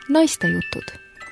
Naistejutud.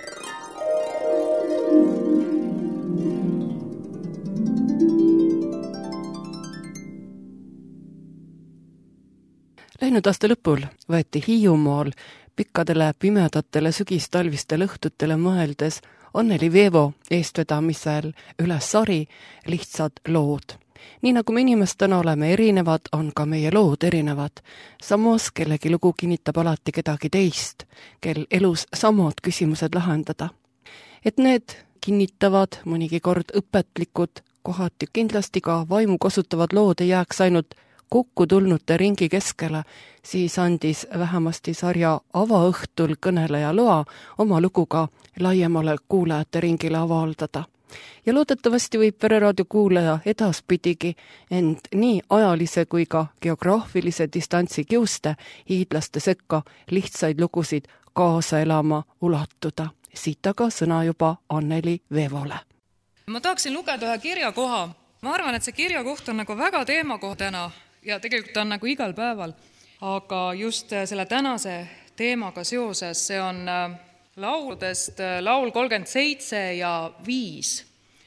Läinud aasta lõpul võeti Hiiumaal pikkadele pimedatele sügistalvistele õhtutele mõeldes Anneli Veevo eestvedamisel üles sari Lihtsad lood. Nii nagu me inimestena oleme erinevad, on ka meie lood erinevad. Samas kellegi lugu kinnitab alati kedagi teist, kel elus samad küsimused lahendada. Et need kinnitavad mõnigi kord õpetlikud, kohati kindlasti ka vaimu kasutavad lood ei jääks ainult kokku tulnute ringi keskele, siis andis vähemasti sarja avaõhtul kõneleja loa oma luguga laiemale kuulajate ringile avaldada. Ja loodetavasti võib Pereraadio kuulaja edaspidigi end nii ajalise kui ka geograafilise distantsi kiuste hiidlaste sekka lihtsaid lugusid kaasa elama ulatuda. Siit aga sõna juba Anneli Veevole. Ma tahaksin lugeda ühe kirjakoha. Ma arvan, et see kirjakoht on nagu väga teemakoht täna ja tegelikult on nagu igal päeval. Aga just selle tänase teemaga seoses, see on lauludest laul 37 ja 5.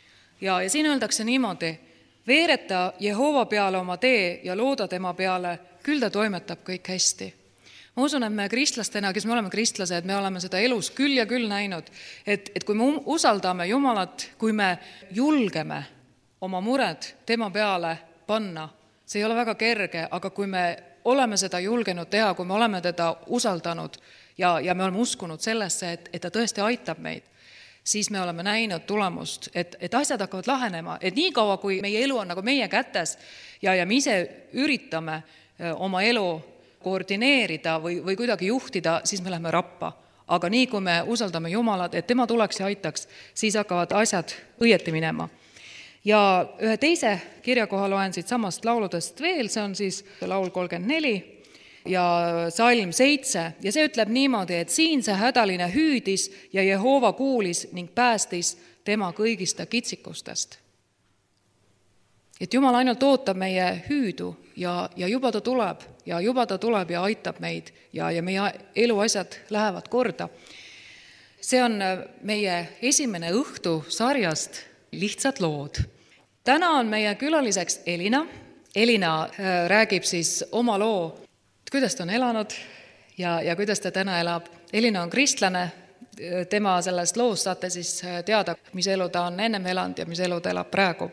Ja siin öeldakse niimoodi: veereta Jehova peale oma tee ja looda tema peale, küll ta toimetab kõik hästi. Ma usun, et me kristlastena, kes me oleme kristlased, me oleme seda elus küll ja küll näinud, et kui me usaldame Jumalat, kui me julgeme oma mured tema peale panna, see ei ole väga kerge, aga kui me oleme seda julgenud teha, kui me oleme teda usaldanud ja me oleme uskunud sellesse, et ta tõesti aitab meid, siis me oleme näinud tulemust, et asjad hakkavad lahenema, et nii kaua, kui meie elu on nagu meie kätes ja me ise üritame oma elu koordineerida või kuidagi juhtida, siis me läheme rappa. Aga nii, kui me usaldame Jumalat, et tema tuleks ja aitaks, siis hakkavad asjad õieti minema. Ja ühe teise kirjakoha loen siit samast lauludest veel, see on siis laul 34 ja salm 7 ja see ütleb niimoodi, et siin see hädaline hüüdis ja Jehova kuulis ning päästis tema kõigista kitsikustest. Et Jumal ainult ootab meie hüüdu ja juba ta tuleb ja aitab meid ja meie eluasjad lähevad korda. See on meie esimene õhtu sarjast Lihtsad lood. Täna on meie külaliseks Elina. Elina räägib siis oma loo, kuidas ta on elanud ja kuidas ta täna elab. Elina on kristlane, tema sellest loost saate siis teada, mis elu ta on ennem elanud ja mis elu ta elab praegu.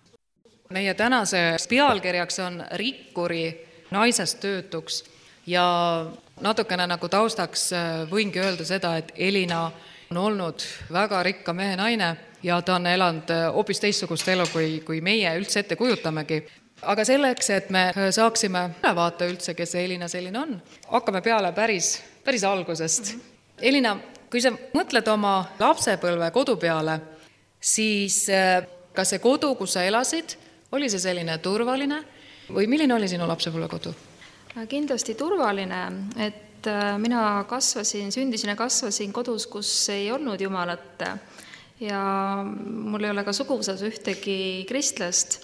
Meie tänase pealkirjaks on Rikkuri naisest töötuks ja natukene nagu taustaks võingi öelda seda, et Elina on olnud väga rikka mehe naine ja ta on elanud hoopis teistsugust elu, kui meie üldse ette kujutamegi. Aga selleks, et me saaksime vaata üldse, kes Elina selline on, hakkame peale päris algusest. Elina, kui sa mõtled oma lapsepõlve kodu peale, siis kas see kodu, kus sa elasid, oli see selline turvaline või milline oli sinu lapsepõlve kodu? Kindlasti turvaline, et mina sündisin ja kasvasin kodus, kus ei olnud Jumalat ja mul ei ole ka suguvõsas ühtegi kristlast.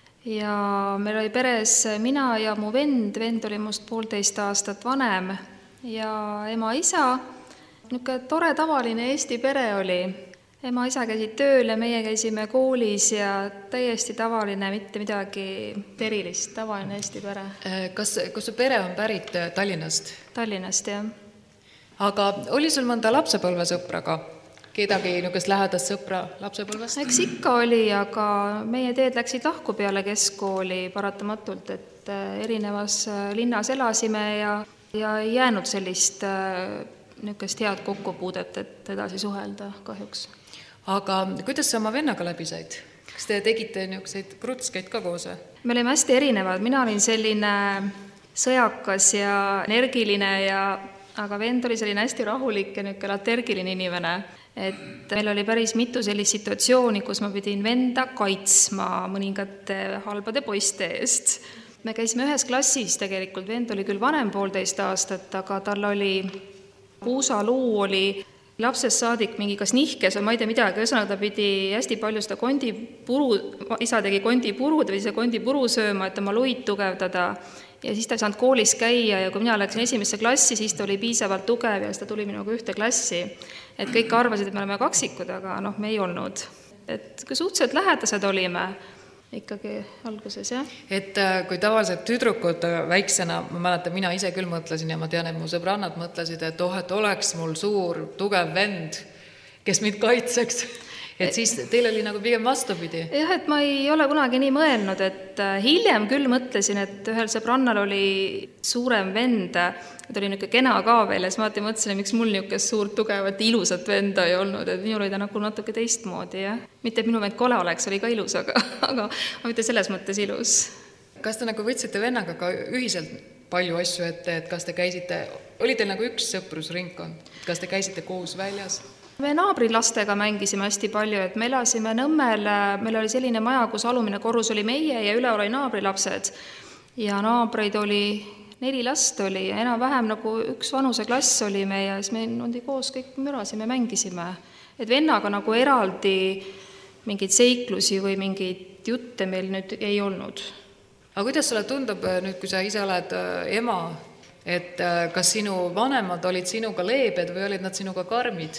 Ja meil oli peres mina ja mu vend oli must 1,5 aastat vanem ja ema-isa. Niisugune tore tavaline Eesti pere oli. Ema-isa käisid tööl ja meie käisime koolis ja täiesti tavaline, mitte midagi erilist, tavaline Eesti pere. Kas su pere on pärit Tallinnast? Tallinnast, jah. Aga oli sul mõnda lapsepõlvesõpra ka? Kedagi niisugust lähedast sõpra lapsepõlvest? Eks ikka oli, aga meie teed läksid lahku peale keskkooli paratamatult, et erinevas linnas elasime ja ei jäänud sellist niisugust head kokkupuudet, et edasi suhelda kahjuks. Aga kuidas sa oma vennaga läbi said? Kas te tegite niisuguseid krutskeid ka koos? Me olime hästi erinevad, mina olin selline sõjakas ja energiline, aga vend oli selline hästi rahulik ja niisugune latergiline inimene. Et meil oli päris mitu sellist situatsiooni, kus ma pidin venda kaitsma mõningate halbade poiste eest. Me käisime ühes klassis tegelikult, vend oli küll vanem 1,5 aastat, aga tal oli puusaluu oli lapsest saadik mingi kas nihkes või ma ei tea midagi, ühesõnaga ta pidi hästi palju seda kondipuru, isa tegi kondipurud või see kondipuru sööma, et oma luid tugevdada. Ja siis ta ei saanud koolis käia ja kui mina läksin esimesse klassi, siis ta oli piisavalt tugev ja siis ta tuli minuga ühte klassi. Et kõik arvasid, et me oleme kaksikud, aga me ei olnud. Et kui suhteliselt lähedased olime ikkagi alguses, jah. Et kui tavaliselt tüdrukud väiksena, ma mäletan, mina ise küll mõtlesin ja ma tean, et mu sõbrannad mõtlesid, et et oleks mul suur, tugev vend, kes mind kaitseks. Et siis teil oli nagu pigem vastupidi. Jah, et ma ei ole kunagi nii mõelnud, et hiljem küll mõtlesin, et ühel sõbrannal oli suurem vend, ta oli niisugune kena ka veel ja siis ma mõtlesin, miks mul niisugune suurt, tugevat, ilusat venda ei olnud, et minul oli ta nagu natuke teistmoodi, jah. Mitte, et minu vend kole oleks, oli ka ilus, aga mitte selles mõttes ilus. Kas te nagu võtsite vennaga ka ühiselt palju asju ette, et kas te käisite, oli teil nagu üks sõprusringkond, kas te käisite koos väljas? Me naabrilastega mängisime hästi palju, et me elasime Nõmmel, meil oli selline maja, kus alumine korrus oli meie ja üle oli naabrilapsed. Ja naabreid oli 4 last oli ja enam-vähem nagu üks vanuseklass oli me ja siis me oli koos kõik mürasime, mängisime. Et vennaga nagu eraldi mingeid seiklusi või mingeid jutte meil nüüd ei olnud. Aga kuidas sulle tundub nüüd, kui sa ise oled ema, et kas sinu vanemad olid sinuga leebed või olid nad sinuga karmid?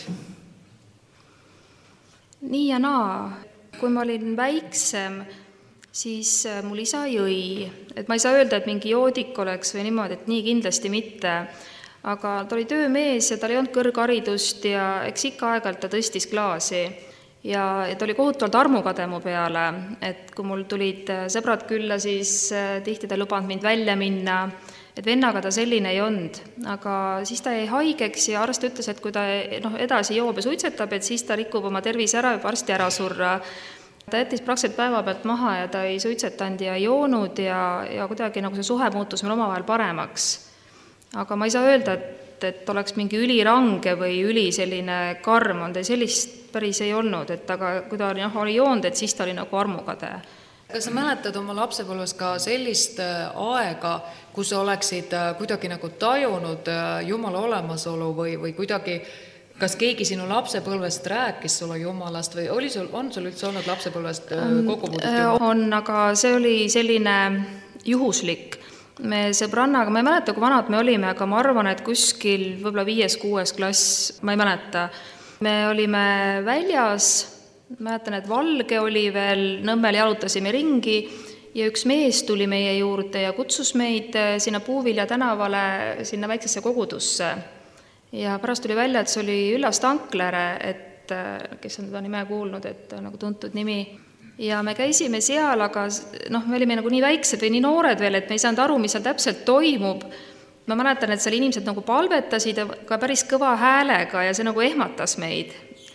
Nii ja naa. Kui ma olin väiksem, siis mul isa jõi. Et ma ei saa öelda, et mingi joodik oleks või niimoodi, et nii kindlasti mitte. Aga ta oli töömees ja tal ei olnud kõrgharidust ja eks ikka aeg-ajalt ta tõstis klaasi. Ja ta oli kohutavalt armukade mu peale, et kui mul tulid sõbrad külla, siis tihti ta lubanud mind välja minna. Et vennaga ta selline ei olnud, aga siis ta jäi haigeks ja arst ütles, et kui ta edasi joob ja suitsetab, et siis ta rikub oma tervise ära ja varsti ära surra. Ta jättis praktiliselt päeva pealt maha ja ta ei suitsetanud ja ei joonud ja kuidagi nagu see suhe muutus meil omavahel paremaks. Aga ma ei saa öelda, et oleks mingi ülirange või üli selline karm, on ta sellist päris ei olnud, et aga kui ta oli joonud, et siis ta oli nagu armukade. Kas sa mäletad oma lapsepõlves ka sellist aega, kus oleksid kuidagi nagu tajunud Jumala olemasolu või kuidagi, kas keegi sinu lapsepõlvest rääkis sulle Jumalast või on sul üldse olnud lapsepõlvest kokkupuudet Jumalast? On, aga see oli selline juhuslik. Me sõbrannaga, ma ei mäleta, kui vanad me olime, aga ma arvan, et kuskil võib-olla 5.–6. klass, ma ei mäleta. Me olime väljas, mäletan, et valge oli veel, Nõmmel jalutasime ringi ja üks mees tuli meie juurde ja kutsus meid sinna Puuvilja tänavale, sinna väiksesse kogudusse. Ja pärast tuli välja, et see oli Üllar Stankler, et kes on teda nime kuulnud, et nagu tuntud nimi. Ja me käisime seal, aga me olime nagu nii väiksed või nii noored veel, et me ei saanud aru, mis seal täpselt toimub. Ma mäletan, et seal inimesed nagu palvetasid ka päris kõva häälega ja see nagu ehmatas meid.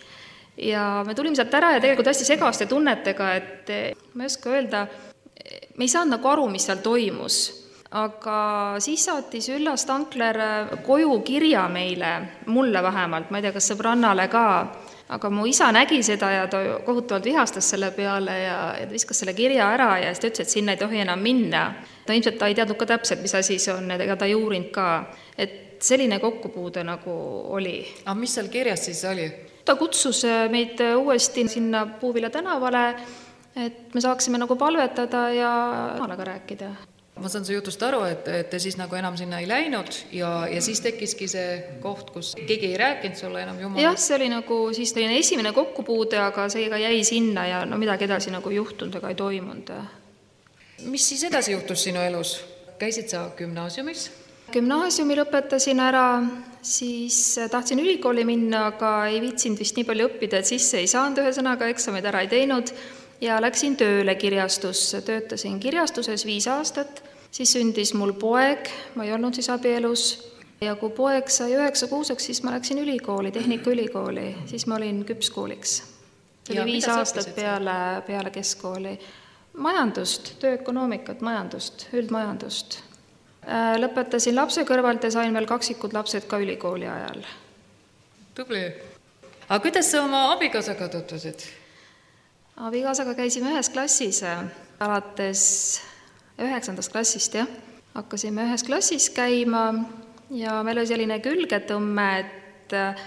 Ja me tulime sealt ära ja tegelikult hästi segaste tunnetega, et ma ei oska öelda, me ei saanud nagu aru, mis seal toimus. Aga siis saatis Üllar Stankler koju kirja meile, mulle vähemalt, ma ei tea, kas sõbrannale ka, aga mu isa nägi seda ja ta kohutavalt vihastas selle peale ja ta viskas selle kirja ära ja siis ta ütles, et sinna ei tohi enam minna. Ta ilmselt ta ei teadnud ka täpselt, mis asi see on, ega ta ei uurinud ka. Et selline kokkupuude nagu oli. Aga mis seal kirjas siis oli? Ta kutsus meid uuesti sinna Puuvilja tänavale, et me saaksime nagu palvetada ja Jumalaga rääkida. Ma saan su jutust aru, et te siis nagu enam sinna ei läinud ja siis tekkiski see koht, kus keegi ei rääkinud sulle enam Jumalast. Jah, see oli nagu siis esimene kokkupuude, aga see ka jäi sinna ja midagi edasi nagu juhtunud, aga ei toimunud. Mis siis edasi juhtus sinu elus? Käisid sa gümnaasiumis? Gümnaasiumi lõpetasin ära, siis tahtsin ülikooli minna, aga ei viitsinud vist nii palju õppida, et sisse ei saanud ühesõnaga, eksamid ära ei teinud ja läksin tööle kirjastusse. Töötasin kirjastuses 5 aastat, siis sündis mul poeg, ma ei olnud siis abielus ja kui poeg sai 9-kuuseks, siis ma läksin ülikooli, Tehnikaülikooli, siis ma olin küpskooliks. See oli 5 aastat peale keskkooli. Majandust, tööökonoomikat, majandust, üldmajandust. Lõpetasin lapse kõrvalt ja sain veel kaksikud lapsed ka ülikooli ajal. Tubli. Aga kuidas sa oma abikaasaga tutvusid? Abikaasaga käisime ühes klassis, alates 9. klassist, jah. Hakkasime ühes klassis käima ja meil oli selline külgetõmme, et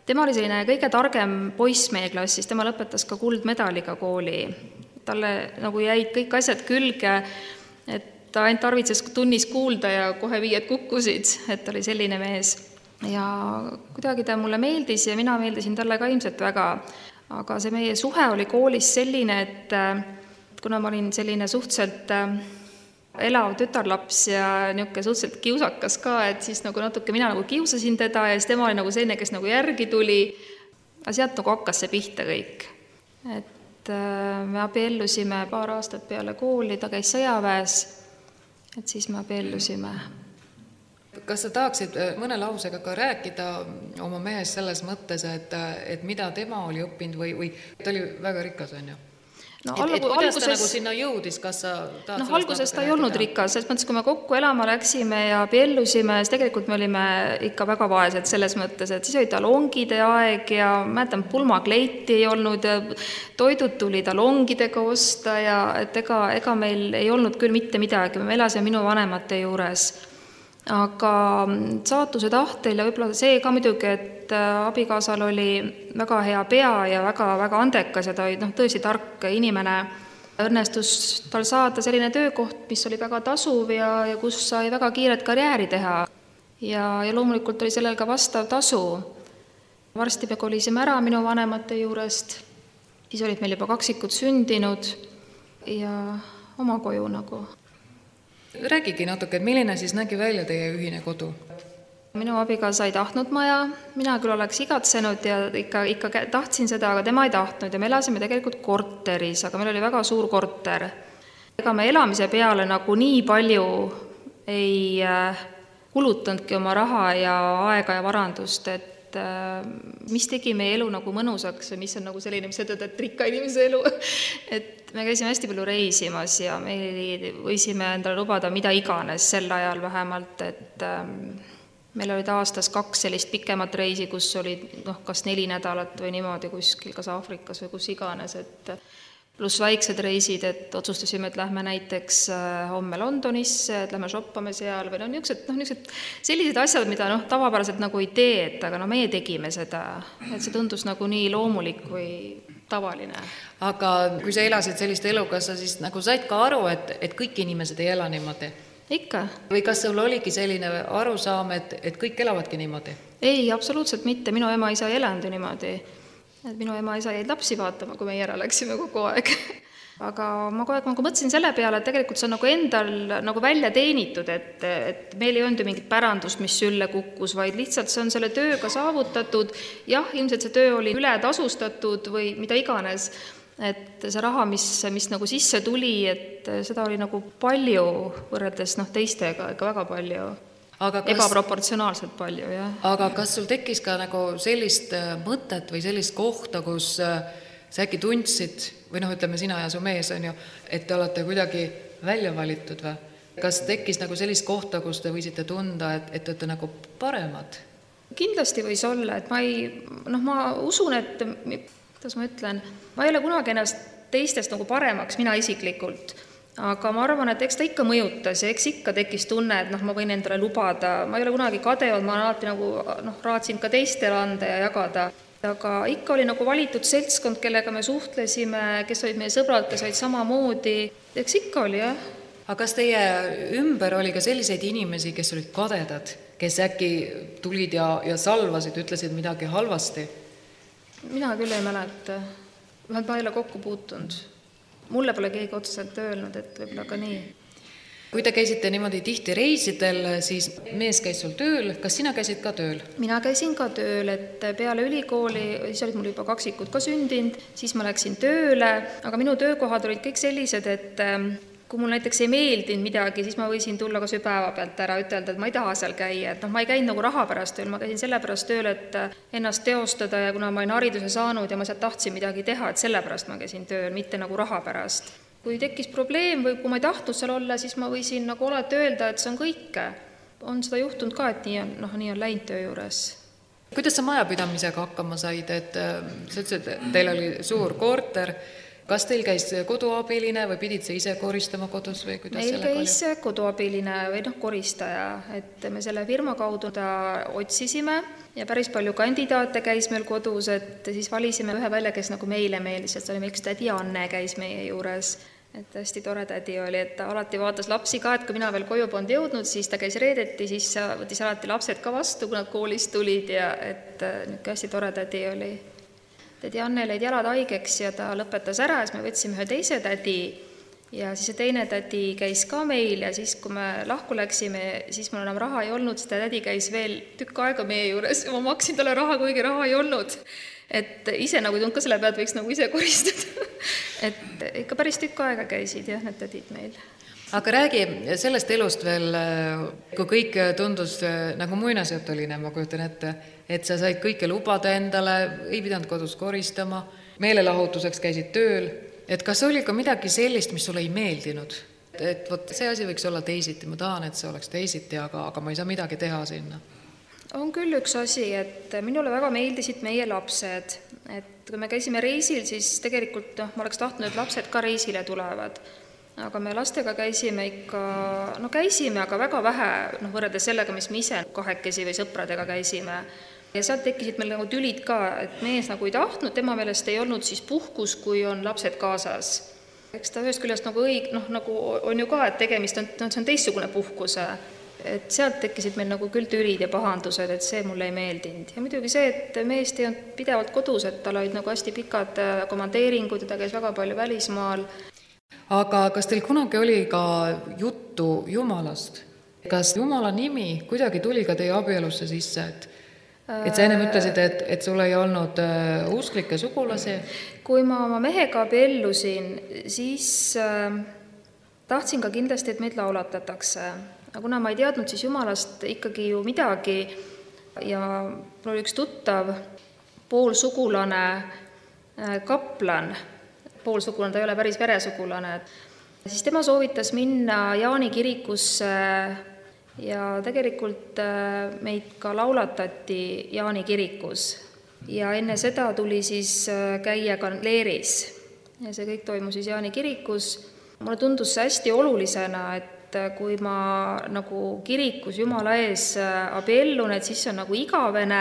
tema oli selline kõige targem poiss meie klassis, tema lõpetas ka kuldmedaliga kooli. Talle nagu jäid kõik asjad külge, et ta ainult tarvitses tunnis kuulda ja kohe 5 kukkusid, et oli selline mees. Ja kuidagi ta mulle meeldis ja mina meeldisin talle ka ilmselt väga. Aga see meie suhe oli koolis selline, et kuna ma olin selline suhteliselt elav tütarlaps ja niisugune suhteliselt kiusakas ka, et siis nagu natuke mina nagu kiusasin teda ja siis tema oli nagu selline, kes nagu järgi tuli. Aga sealt nagu hakkas see pihta kõik. Et me abiellusime paar aastat peale kooli, ta käis sõjaväes, et siis me abiellusime. Kas sa tahaksid mõne lausega ka rääkida oma mehest selles mõttes, et mida tema oli õppinud või ta oli väga rikas, on ju? No, kuidas ta nagu sinna jõudis, kas sa tahad alguses ta ei olnud rikas, selles mõttes, kui me kokku elama läksime ja abiellusime, siis tegelikult me olime ikka väga vaesed selles mõttes, et siis oli talongide aeg ja mäletan, pulmakleiti ei olnud ja toidud tuli talongidega osta ja et ega meil ei olnud küll mitte midagi, me elasime minu vanemate juures. Aga saatuse tahtel ja võib-olla see ka muidugi, et abikaasal oli väga hea pea ja väga andekas ja ta oli tõesti tark inimene. Õnnestus tal saada selline töökoht, mis oli väga tasuv ja kus sai väga kiiret karjääri teha. Ja loomulikult oli sellel ka vastav tasu. Varsti me kolisime ära minu vanemate juurest, siis olid meil juba kaksikud sündinud ja oma koju nagu. Räägigi natuke, et milline siis nägi välja teie ühine kodu? Minu abikaasa ei tahtnud maja, mina küll oleks igatsenud ja ikka tahtsin seda, aga tema ei tahtnud ja me elasime tegelikult korteris, aga meil oli väga suur korter. Ega me elamise peale nagu nii palju ei kulutanudki oma raha ja aega ja varandust, et mis tegi meie elu nagu mõnusaks ja mis on nagu selline, mis ütled, et rikka inimese elu, et me käisime hästi palju reisimas ja me võisime endale lubada mida iganes sel ajal vähemalt, et meil olid aastas 2 sellist pikemat reisi, kus oli kas 4 nädalat või niimoodi kuskil, kas Aafrikas või kus iganes, et pluss väiksed reisid, et otsustasime, et lähme näiteks homme Londonisse, et lähme shoppame seal või niisugused sellised asjad, mida tavapäraselt nagu ei tee, et aga meie tegime seda, et see tundus nagu nii loomulik või tavaline. Aga kui sa elasid sellist elu, kas sa siis nagu said ka aru, et kõik inimesed ei ela niimoodi? Ikka. Või kas sul oligi selline arusaam, et kõik elavadki niimoodi? Ei, absoluutselt mitte. Minu ema isa ei elanud nimmoodi. Et minu ema isa jäid lapsi vaatama, kui me ära läksime kogu aeg. Aga ma kogu aeg mõtlesin selle peale, et tegelikult see on nagu endal nagu välja teenitud, et meil ei olnud ju mingit pärandust, mis sülle kukkus, vaid lihtsalt see on selle tööga saavutatud. Jah, ilmselt see töö oli üle tasustatud või mida iganes, et see raha, mis nagu sisse tuli, et seda oli nagu palju võrreldes teistega, ikka väga palju. Ebaproportsionaalselt palju, jah. Aga kas sul tekkis ka nagu sellist mõtet või sellist kohta, kus sa äkki tundsid, või ütleme sina ja su mees on ju, et te olete kuidagi välja valitud või? Kas tekkis nagu sellist kohta, kus te võisite tunda, et te olete nagu paremad? Kindlasti võis olla, et ma usun, et kuidas ma ütlen, ma ei ole kunagi ennast teistest nagu paremaks, mina isiklikult, aga ma arvan, et eks ta ikka mõjutas ja eks ikka tekkis tunne, et ma võin endale lubada, ma ei ole kunagi kadenud, ma alati nagu raatsin ka teistele anda ja jagada, aga ikka oli nagu valitud seltskond, kellega me suhtlesime, kes olid meie sõbrad, kes olid samamoodi, eks ikka oli, jah. Aga kas teie ümber oli ka selliseid inimesi, kes olid kadedad, kes äkki tulid ja salvasid, ütlesid midagi halvasti? Mina küll ei mäleta. Ma ei ole kokku puutunud. Mulle pole keegi otseselt öelnud, et võib-olla ka nii. Kui te käisite niimoodi tihti reisidel, siis mees käis sul tööl. Kas sina käisid ka tööl? Mina käisin ka tööl, et peale ülikooli, siis olid mul juba kaksikud ka sündinud, siis ma läksin tööle, aga minu töökohad olid kõik sellised, et kui mul näiteks ei meeldinud midagi, siis ma võisin tulla kas või päeva pealt ära, ütelda, et ma ei taha seal käia, et ma ei käinud nagu raha pärast tööl, ma käisin selle pärast tööl, et ennast teostada ja kuna ma olin hariduse saanud ja ma sealt tahtsin midagi teha, et selle pärast ma käisin tööl, mitte nagu raha pärast. Kui tekkis probleem või kui ma ei tahtnud seal olla, siis ma võisin nagu alati öelda, et see on kõike. On seda juhtunud ka, et nii on läinud töö juures. Kuidas sa majapidamisega hakkama said, et sa ütlesid, et teil oli suur korter Kas teil käis koduabiline või pidid sa ise koristama kodus või kuidas meil sellega käis koduabiline või koristaja, et me selle firma kaudu ta otsisime ja päris palju kandidaate käis meil kodus, et siis valisime ühe välja, kes nagu meile meeldis, et see oli üks tädi Anne käis meie juures. Et hästi tore tädi oli, et ta alati vaatas lapsi ka, et kui mina veel koju polnud jõudnud, siis ta käis reedeti, siis võttis alati lapsed ka vastu, kui nad koolist tulid ja et nüüd hästi tore tädi oli. Tädi Anne lõid jalad haigeks ja ta lõpetas ära, siis me võtsime ühe teise tädi ja siis see teine tädi käis ka meil ja siis, kui me lahku läksime, siis mul enam raha ei olnud, seda tädi käis veel tükk aega meie juures ja ma maksin talle raha, kuigi raha ei olnud. Et ise nagu ei tulnud ka selle pealt, võiks nagu ise koristada. Et ikka päris tükk aega käisid jah, need tädid meil. Aga räägi sellest elust veel, kui kõik tundus nagu muinasjutuline, ma kujutan ette, et sa said kõike lubada endale, ei pidanud kodus koristama, meelelahutuseks käisid tööl, et kas oli ka midagi sellist, mis sulle ei meeldinud? Et võt, see asi võiks olla teisiti, ma tahan, et see oleks teisiti, aga ma ei saa midagi teha sinna. On küll üks asi, et minule väga meeldisid meie lapsed, et kui me käisime reisil, siis tegelikult ma oleks tahtnud, et lapsed ka reisile tulevad. Aga me lastega käisime ikka, käisime, aga väga vähe võrreldes sellega, mis me ise kahekesi või sõpradega käisime. Ja sealt tekkisid meil nagu tülid ka, et mees nagu ei tahtnud, tema meelest ei olnud siis puhkus, kui on lapsed kaasas. Eks ta ühest küljest nagu on ju ka, et tegemist on, see on teistsugune puhkuse. Et sealt tekkisid meil nagu küll tülid ja pahandused, et see mulle ei meeldinud. Ja muidugi see, et meest ei olnud pidevalt kodus, et tal olid nagu hästi pikad komandeeringud ja ta käis väga palju välismaal. Aga kas teil kunagi oli ka juttu Jumalast? Kas Jumala nimi kuidagi tuli ka teie abielusse sisse? Et sa ennem ütlesid, et sul ei olnud usklikke sugulasi? Kui ma oma mehega abiellusin, siis tahtsin ka kindlasti, et meid laulatatakse. Aga kuna ma ei teadnud siis Jumalast ikkagi ju midagi ja mul oli üks tuttav, poolsugulane kaplan, poolsugulane, ta ei ole päris veresugulane, siis tema soovitas minna Jaani kirikusse ja tegelikult meid ka laulatati Jaani kirikus ja enne seda tuli siis käia ka leeris ja see kõik toimus siis Jaani kirikus. Mulle tundus see hästi olulisena, et kui ma nagu kirikus Jumala ees abiellun, et siis see on nagu igavene,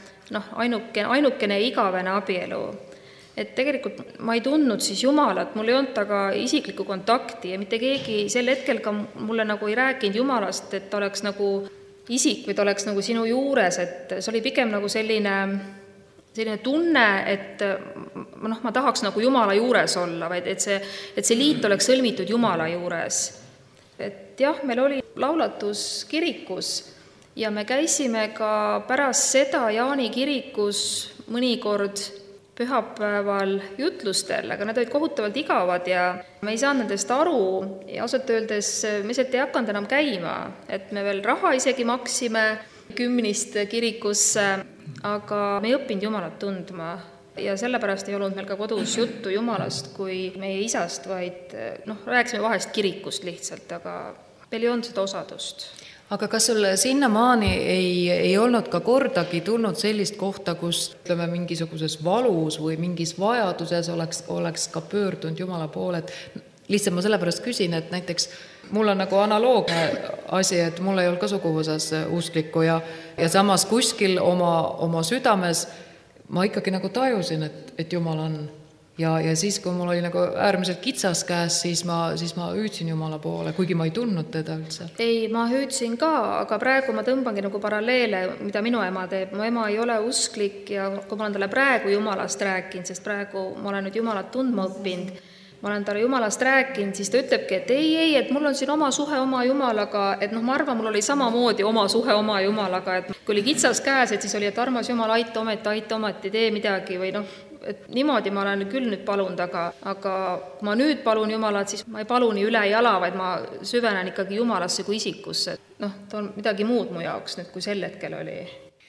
ainukene igavene abielu. Et tegelikult ma ei tundnud siis Jumalat, mul ei olnud taga isiklikku kontakti ja mitte keegi sel hetkel ka mulle nagu ei rääkinud Jumalast, et ta oleks nagu isik või ta oleks nagu sinu juures, et see oli pigem nagu selline tunne, et ma tahaks nagu Jumala juures olla, vaid et see liit oleks sõlmitud Jumala juures. Et jah, meil oli laulatus kirikus ja me käisime ka pärast seda Jaani kirikus mõnikord pühapäeval jutlustel, aga need olid kohutavalt igavad ja me ei saanud nendest aru ja ausalt öeldes me sealt ei hakanud enam käima, et me veel raha isegi maksime kümnist kirikusse, aga me ei õppinud Jumalat tundma. Ja sellepärast ei olnud meil ka kodus juttu Jumalast kui meie isast, vaid rääkisime vahest kirikust lihtsalt, aga meil ei olnud seda osadust. Aga kas sul sinnamaani ei olnud ka kordagi tulnud sellist kohta, kus ütleme mingisuguses valus või mingis vajaduses oleks ka pöördunud Jumala poole, et lihtsalt ma sellepärast küsin, et näiteks mul on nagu analoogne asi, et mul ei olnud ka suguvõsas usklikku ja samas kuskil oma südames ma ikkagi nagu tajusin, et Jumal on. Ja siis, kui mul oli nagu äärmiselt kitsas käes, siis ma hüüdsin Jumala poole, kuigi ma ei tundnud teda üldse. Ei, ma hüüdsin ka, aga praegu ma tõmbangi nagu paralleele, mida minu ema teeb. Mu ema ei ole usklik ja kui ma olen talle praegu Jumalast rääkinud, sest praegu ma olen nüüd Jumalat tundma õppinud, ma olen talle Jumalast rääkinud, siis ta ütlebki, et ei, et mul on siin oma suhe oma Jumalaga, et ma arvan, mul oli samamoodi oma suhe oma Jumalaga, et kui oli kitsas käes, et siis oli, et armas Jumal, aita ometi, tee midagi või et niimoodi ma olen küll nüüd palunud, aga kui ma nüüd palun Jumalat, siis ma ei palu nii üle jala, vaid ma süvenen ikkagi Jumalasse kui isikusse. Ta on midagi muud mu jaoks nüüd, kui sel hetkel oli.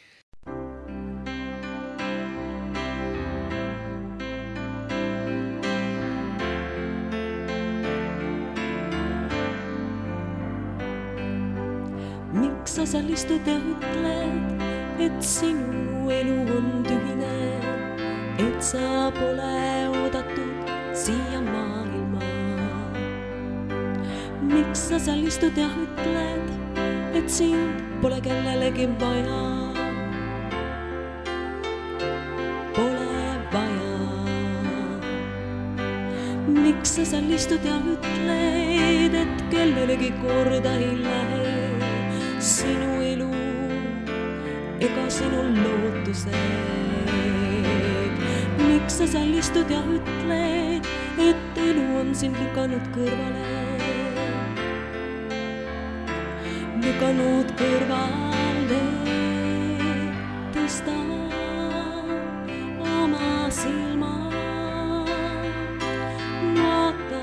Miks sa seal istud ja ütled, et sinu elu on tühine, et sa pole oodatud siia maailma. Miks sa seal istud ja ütled, et sind pole kellelegi vaja? Pole vaja. Miks sa seal istud ja ütled, et kellelegi korda ei lähe sinu elu ega sinu lootused? Miks sa seal istud ja ütled, et elu on sind lükanud kõrvale? Lükanud kõrvale, tõsta oma silma. Vaata,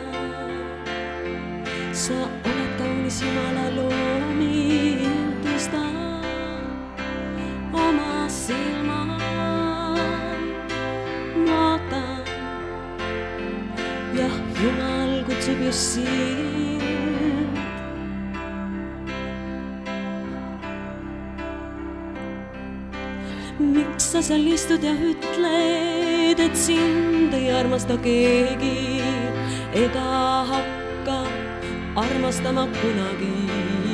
sa oled kaunis Jumala looming, tõsta oma silma. Vaata, jah, Jumal kutsub just sind. Miks sa seal istud ja ütled, et sind ei armasta keegi ega hakka armastama kunagi?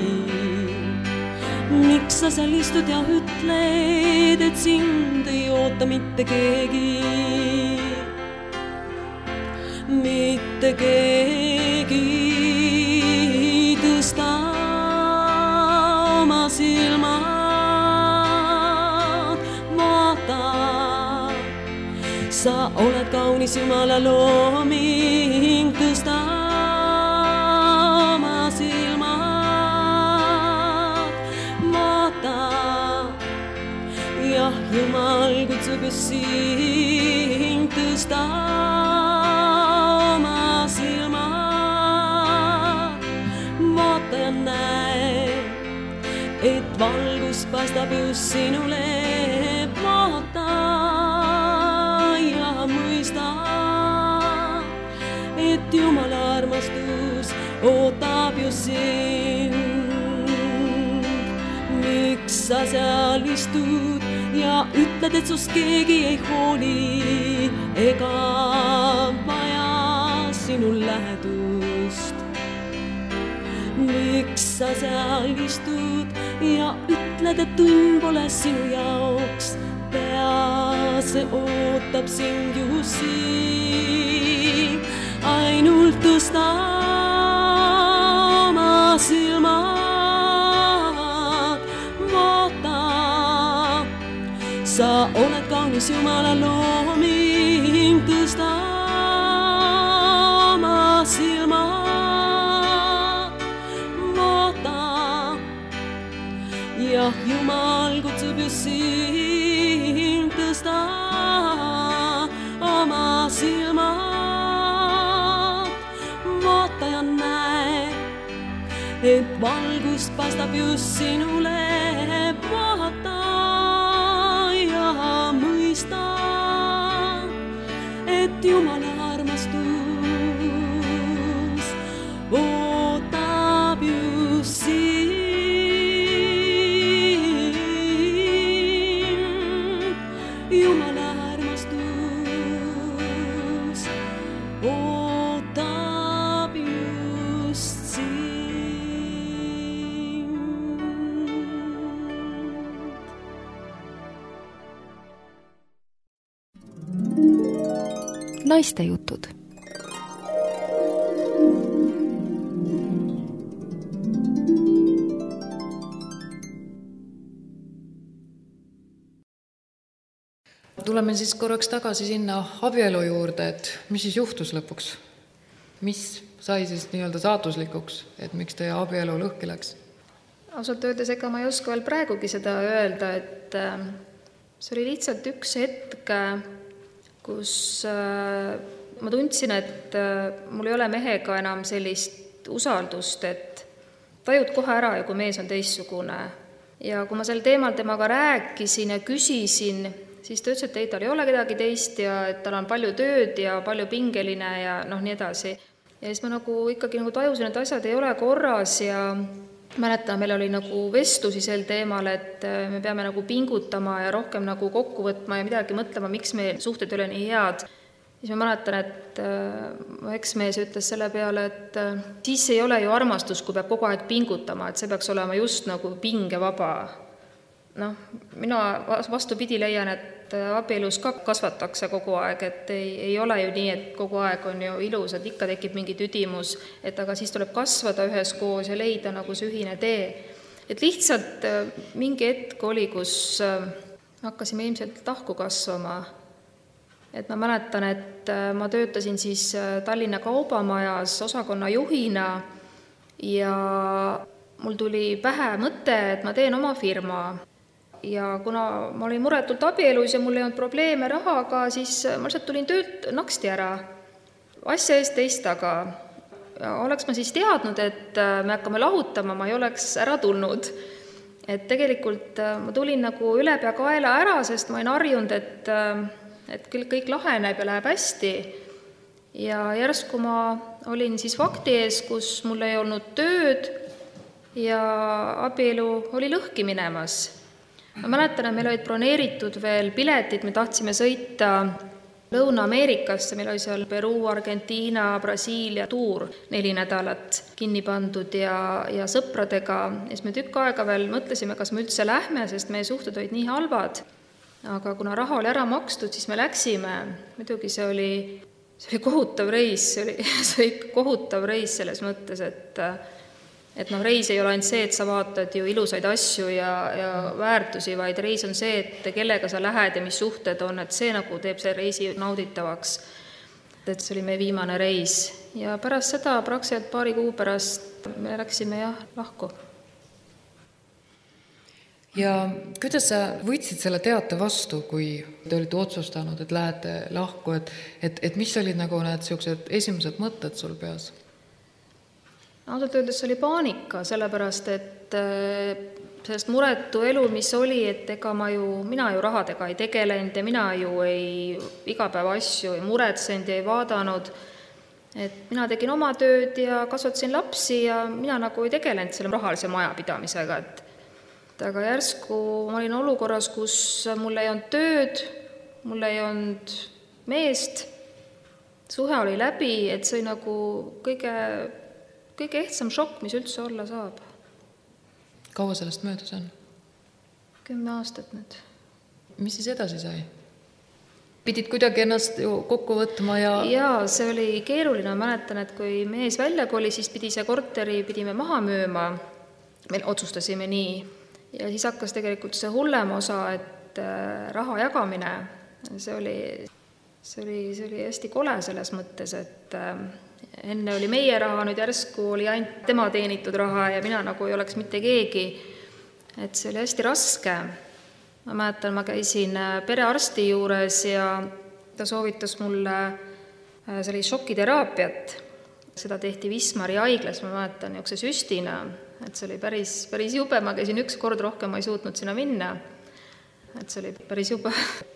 Miks sa seal istud ja ütled, et sind ei oota mitte keegi? Mitte keegi. Tõsta oma silma. Sa oled kaunis Jumala looming, tõsta oma silmad. Vaata, jah, Jumal kutsub just sind, tõsta oma silmad. Vaata ja näe, et valgus paistab just sinule. Vaata ja mõista, et Jumala armastus ootab just sind. Miks sa seal istud ja ütled, et sust keegi ei hooli ega vaja sinu lähedust? Miks sa seal istud ja ütled, et tund pole sinu jaoks? Pea see ootab sind just siin. Ainult tõsta oma silmad. Vaata, sa oled kaunis Jumala looming, tõsta oma silmad. Vaata, jah, Jumal kutsub just sind, tõsta oma silmad. Vaata ja näe, et valgust paistab just sinule. Vaata ja mõista, et Jumala armastus ootab just sind. Jumala armastus ootab just sind. Naiste jutud. Tuleme siis korraks tagasi sinna abielu juurde, et mis siis juhtus lõpuks? Mis sai siis nii-öelda saatuslikuks, et miks teie abielu lõhki läks? Ausalt öeldes, ega ma ei oska veel praegugi seda öelda, et see oli lihtsalt üks hetk, kus ma tundsin, et mul ei ole mehega enam sellist usaldust, et tajud kohe ära ja kui mees on teistsugune. Ja kui ma sel teemal temaga rääkisin ja küsisin, siis ta ütles, et ei, tal ei ole kedagi teist ja et tal on palju tööd ja palju pingeline ja nii edasi. Ja siis ma ikkagi tajusin, et asjad ei ole korras ja mäletan, meil oli vestlusi sel teemal, et me peame pingutama ja rohkem kokku võtma ja midagi mõtlema, miks meie suhted ei ole nii head. siis ma mäletan, et mu eksmees ütles selle peale, et siis ei ole ju armastus, kui peab kogu aeg pingutama, et see peaks olema just nagu pingevaba. Noh, mina vastupidi leian, et abielus ka kasvatakse kogu aeg, et ei ole ju nii, et kogu aeg on ju ilus, et ikka tekib mingi tüdimus, et aga siis tuleb kasvada üheskoos ja leida nagu see ühine tee. Et lihtsalt mingi hetk oli, kus hakkasime ilmselt lahku kasvama. Et ma mäletan, et ma töötasin siis Tallinna Kaubamajas osakonna juhina ja mul tuli pähe mõte, et ma teen oma firma. Ja kuna ma olin muretult abielus ja mul ei olnud probleeme rahaga, siis ma lihtsalt tulin töölt naksti ära. Asja eest teist, aga oleks ma siis teadnud, et me hakkame lahutama, ma ei oleks ära tulnud. Et tegelikult ma tulin nagu üle pea kaela ära, sest ma olin harjunud, et kõik laheneb ja läheb hästi. Ja järsku ma olin siis fakti ees, kus mul ei olnud tööd ja abielu oli lõhki minemas. Ma mäletan, et meil olid broneeritud veel piletid, me tahtsime sõita Lõuna-Ameerikasse, meil oli seal Peruu, Argentiina, Brasiilia tuur 4 nädalat kinni pandud ja sõpradega. Ja siis me tükk aega veel mõtlesime, kas me üldse lähme, sest meie suhted olid nii halvad. Aga kuna raha oli ära makstud, siis me läksime. Muidugi see oli kohutav reis, see oli kohutav reis selles mõttes, et reis ei ole ainult see, et sa vaatad ju ilusaid asju ja väärtusi, vaid reis on see, et kellega sa lähed ja mis suhted on, et see nagu teeb see reisi nauditavaks. Et see oli meie viimane reis. Ja pärast seda, praktiliselt paari kuu pärast, me läksime lahku. Ja kuidas sa võtsid selle teate vastu, kui te olite otsustanud, et lähete lahku, et mis olid nagu need sellised esimesed mõtted sul peas? Ausalt öeldes oli paanika, sellepärast, et sellest muretu elu, mis oli, et mina ju rahadega ei tegelenud ja mina ju igapäeva asju ei muretsenud ja ei vaadanud. Et mina tegin oma tööd ja kasvatasin lapsi ja mina nagu ei tegelenud selle rahalise majapidamisega. Aga järsku ma olin olukorras, kus mul ei olnud tööd, mul ei olnud meest, suhe oli läbi, et see oli nagu kõige ehtsam šokk, mis üldse olla saab. Kaua sellest möödas on? 10 aastat nüüd. Mis siis edasi sai? Pidid kuidagi ennast ju kokku võtma ja... Jaa, see oli keeruline. Ma mäletan, et kui mees välja koli, siis pidi see korteri pidime maha müüma. Me otsustasime nii. Ja siis hakkas tegelikult see hullem osa, et raha jagamine. See oli hästi kole selles mõttes, et enne oli meie raha, nüüd järsku oli ainult tema teenitud raha ja mina nagu ei oleks mitte keegi. Et see oli hästi raske. Ma mäletan, ma käisin perearsti juures ja ta soovitas mulle sellist šokiteraapiat. Seda tehti Wismari haiglas, ma mäletan, niisuguse süstina. Et see oli päris jube, ma käisin 1 kord, rohkem ma ei suutnud sinna minna. Et see oli päris jube.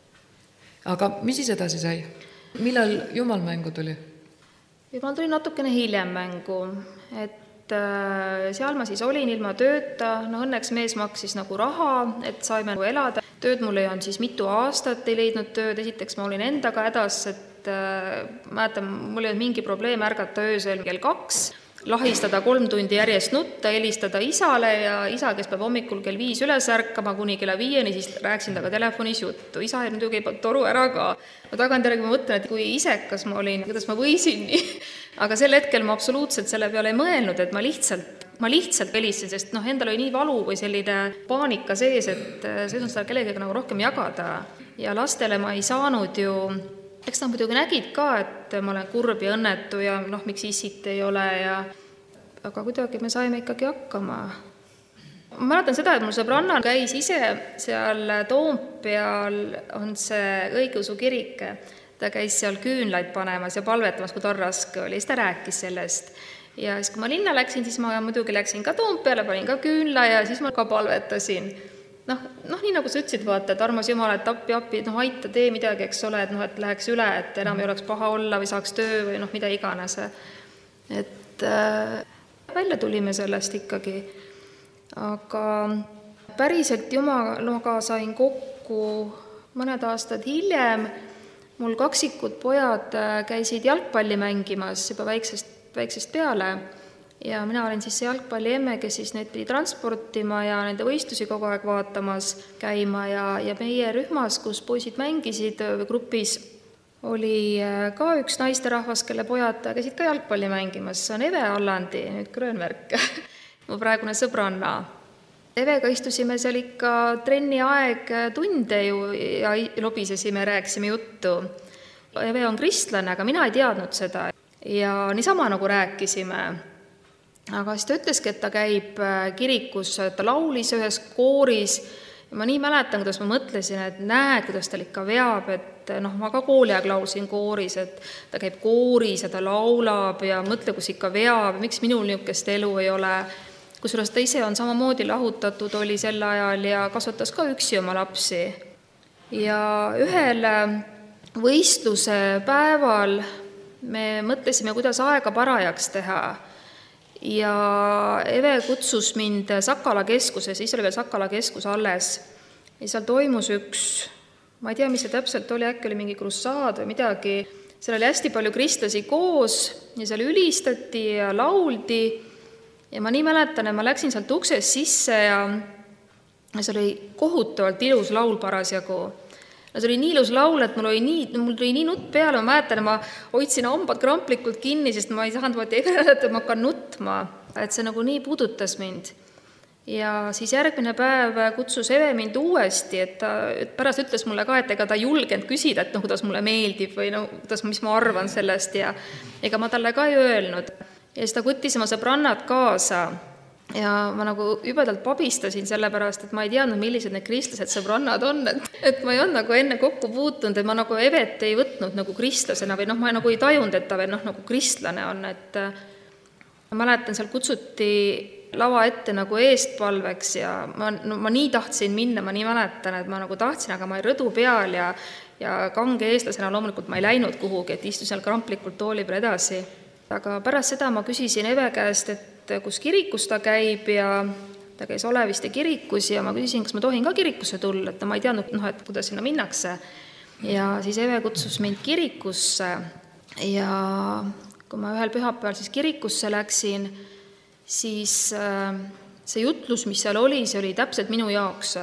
Aga mis siis edasi sai? Millal Jumal mängu tuli? Jumal tuli natukene hiljem mängu, et seal ma siis olin ilma tööta, õnneks mees maksis nagu raha, et saime elada. Tööd mul ei olnud siis mitu aastat, ei leidnud tööd, esiteks ma olin endaga hädas, et mäletan, mul ei olnud mingi probleem ärgata öösel kell 2, lahistada 3 tundi järjest nutta, helistada isale ja isa, kes peab hommikul kell 5 üles ärkama kuni kella 5, siis rääksin taga telefonis juttu. Isa muidugi ei toru ära ka. Ma tagantjärgi mõtlen, et kui isekas ma olin, kuidas ma võisin nii. Aga sel hetkel ma absoluutselt selle peale ei mõelnud, et ma lihtsalt helistasin, sest endal oli nii valu või selline paanika sees, et see on seda kellegagi nagu rohkem jagada. Ja lastele ma ei saanud ju... Eks nad muidugi nägid ka, et ma olen kurb ja õnnetu ja miks issit ei ole aga kuidagi me saime ikkagi hakkama. Ma mäletan seda, et mul sõbranna käis ise seal Toompeal, on see õigeusu kirik, ta käis seal küünlaid panemas ja palvetamas, kui raske oli, siis ta rääkis sellest. Ja siis, kui ma linna läksin, siis ma muidugi läksin ka Toompeale, panin ka küünla ja siis ma ka palvetasin. Nii nagu sa ütlesid, vaata, et armas Jumal, et appi, aita, tee midagi, eks ole, et läheks üle, et enam ei oleks paha olla või saaks töö või mida iganes. Et välja tulime sellest ikkagi. Aga päriselt Jumalaga sain kokku mõned aastad hiljem, mul kaksikud pojad käisid jalgpalli mängimas juba väiksest peale ja mina olin siis see jalgpalli emme, kes siis neid pidi transportima ja nende võistlusi kogu aeg vaatamas käima ja meie rühmas, kus poisid mängisid või grupis, oli ka üks naisterahvas, kelle pojad käisid ka jalgpalli mängimas. See on Eve Allandi, nüüd Grönberg, mu praegune sõbranna. Evega istusime seal ikka trenni aeg tunde ju ja lobisesime, rääkisime juttu. Eve on kristlane, aga mina ei teadnud seda ja niisama nagu rääkisime. Aga siis ta ütleski, et ta käib kirikus, ta laulis ühes kooris. Ma nii mäletan, kuidas ma mõtlesin, et näed, kuidas tal ikka veab, et ma ka kooliaeg laulsin kooris, et ta käib kooris ja ta laulab ja mõtle, kus ikka veab, miks minul niisugust elu ei ole. Kusjuures ta ise on samamoodi lahutatud, oli sel ajal ja kasvatas ka üksi oma lapsi. Ja ühel võistluse päeval me mõtlesime, kuidas aega parajaks teha. Ja Eve kutsus mind Sakala keskuses, siis oli veel Sakala keskus alles. Ja seal toimus üks, ma ei tea, mis see täpselt oli, äkki oli mingi krussaad või midagi. Seal oli hästi palju kristlasi koos ja seal ülistati ja lauldi. Ja ma nii mäletan, et ma läksin sealt uksest sisse ja see oli kohutavalt ilus laul parasjagu. See oli nii ilus laul, et mul tuli nii nutt peale, ma mäletan, et ma hoidsin hambad kramplikult kinni, sest ma ei saanud vaata et ma hakkan nutma, et see nagu nii puudutas mind. Ja siis järgmine päev kutsus Eve mind uuesti, et ta pärast ütles mulle ka, et ega ta julgenud küsida, et kuidas mulle meeldib või mis ma arvan sellest ja ega ma talle ka ei öelnud. Ja siis ta kuttis oma sõbrannad kaasa. Ja ma nagu jubedalt pabistasin sellepärast, et ma ei teadnud, millised need kristlased sõbrannad on, et ma ei olnud nagu enne kokku puutunud, et ma nagu Evet ei võtnud nagu kristlasena või ma nagu ei tajunud, et ta veel nagu kristlane on, et ma mäletan, seal kutsuti lava ette nagu eestpalveks ja ma nii tahtsin minna, ma nii mäletan, et ma nagu tahtsin, aga ma ei rõdu peal ja kange eestlasena loomulikult ma ei läinud kuhugi, et istu seal kramplikult tooli peal edasi. Aga pärast seda ma küsisin Eve käest, et kus kirikus ta käib ja ta käis Oleviste kirikus ja ma küsisin, kas ma tohin ka kirikusse tulla, et ma ei teadnud, et kuidas sinna minnakse. Ja siis Eve kutsus mind kirikusse ja kui ma ühel pühapäeval siis kirikusse läksin, siis see jutlus, mis seal oli, see oli täpselt minu jaoks.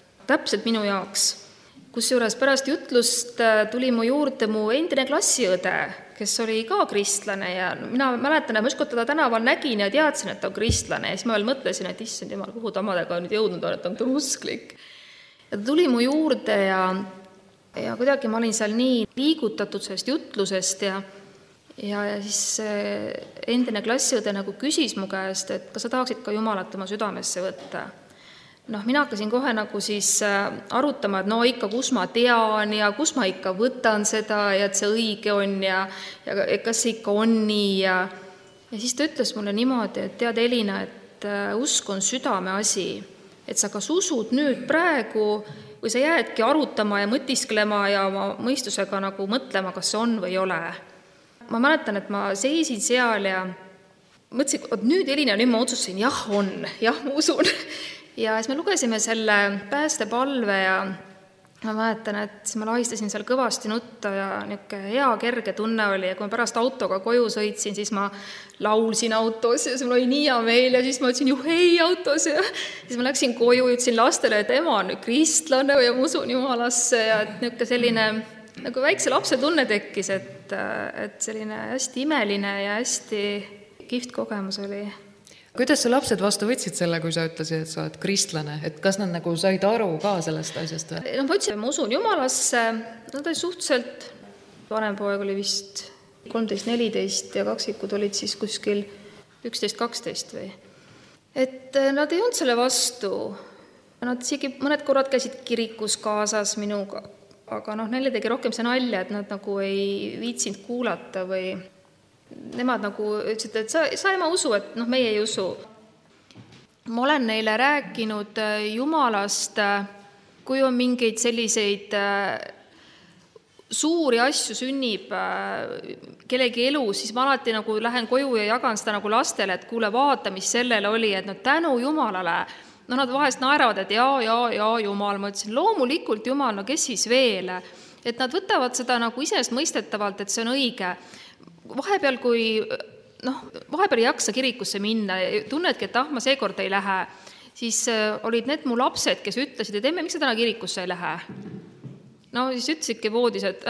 Kusjuures pärast jutlust tuli mu juurde mu endine klassiõde, kes oli ka kristlane ja mina mäletan, et ma ükskord teda tänaval nägin ja teadsin, et ta on kristlane ja siis ma veel mõtlesin, et issand jumal, kuhu tamadega on nüüd jõudnud on, et ta on usklik. Ja ta tuli mu juurde ja kuidagi ma olin seal nii liigutatud sellest jutlusest ja siis endine klassiõde nagu küsis mu käest, et kas sa tahaksid ka Jumalat oma südamesse võtta. Mina hakkasin kohe nagu siis arutama, et ikka kus ma tean ja kus ma ikka võtan seda ja et see õige on ja kas see ikka on nii ja siis ta ütles mulle niimoodi, et tead Elina, et usk on südame asi, et sa kas usud nüüd praegu või sa jäädki arutama ja mõtisklema ja oma mõistusega nagu mõtlema, kas see on või ei ole. Ma mäletan, et ma seisin seal ja mõtlesin, et nüüd Elina, nüüd ma otsustasin, jah on, jah ma usun. Ja siis me lugesime selle päästepalve ja ma mäletan, et siis ma lahistasin seal kõvasti nutta ja niisugune hea kerge tunne oli ja kui ma pärast autoga koju sõitsin, siis ma laulsin autos ja siis mul oli nii hea meel ja siis ma ütlesin juhei autos ja siis ma läksin koju ja ütlesin lastele, et ema on nüüd kristlane ja ma usun Jumalasse ja niisugune selline nagu väikse lapse tunne tekkis, et selline hästi imeline ja hästi kihvt kogemus oli. Kuidas sa lapsed vastu võtsid selle, kui sa ütlesid, et sa oled kristlane? Et kas nad nagu said aru ka sellest asjast? Ma ütlesin, et ma usun Jumalasse. Nad olid suhteliselt, vanem poeg oli vist 13-14 ja kaksikud olid siis kuskil 11-12 või. Et nad ei olnud selle vastu. Nad isegi mõned korrad käisid kirikus kaasas minuga, aga neile tegi rohkem see nalja, et nad nagu ei viitsinud kuulata või nemad nagu ütlesid, et sa ema usu, et meie ei usu. Ma olen neile rääkinud Jumalast, kui on mingeid selliseid suuri asju sünnib kellegi elus, siis ma alati nagu lähen koju ja jagan seda nagu lastele, et kuule, vaata, mis sellele oli, et tänu Jumalale. Nad vahest naeravad, et jaa, Jumal. Ma ütlesin, loomulikult Jumal, kes siis veel? et nad võtavad seda nagu isestmõistetavalt, et see on õige. Vahepeal, vahepeal ei jaksa kirikusse minna, tunnedki, et ma seekord ei lähe, siis olid need mu lapsed, kes ütlesid, et emme, miks sa täna kirikusse ei lähe? No siis ütlesidki voodis, et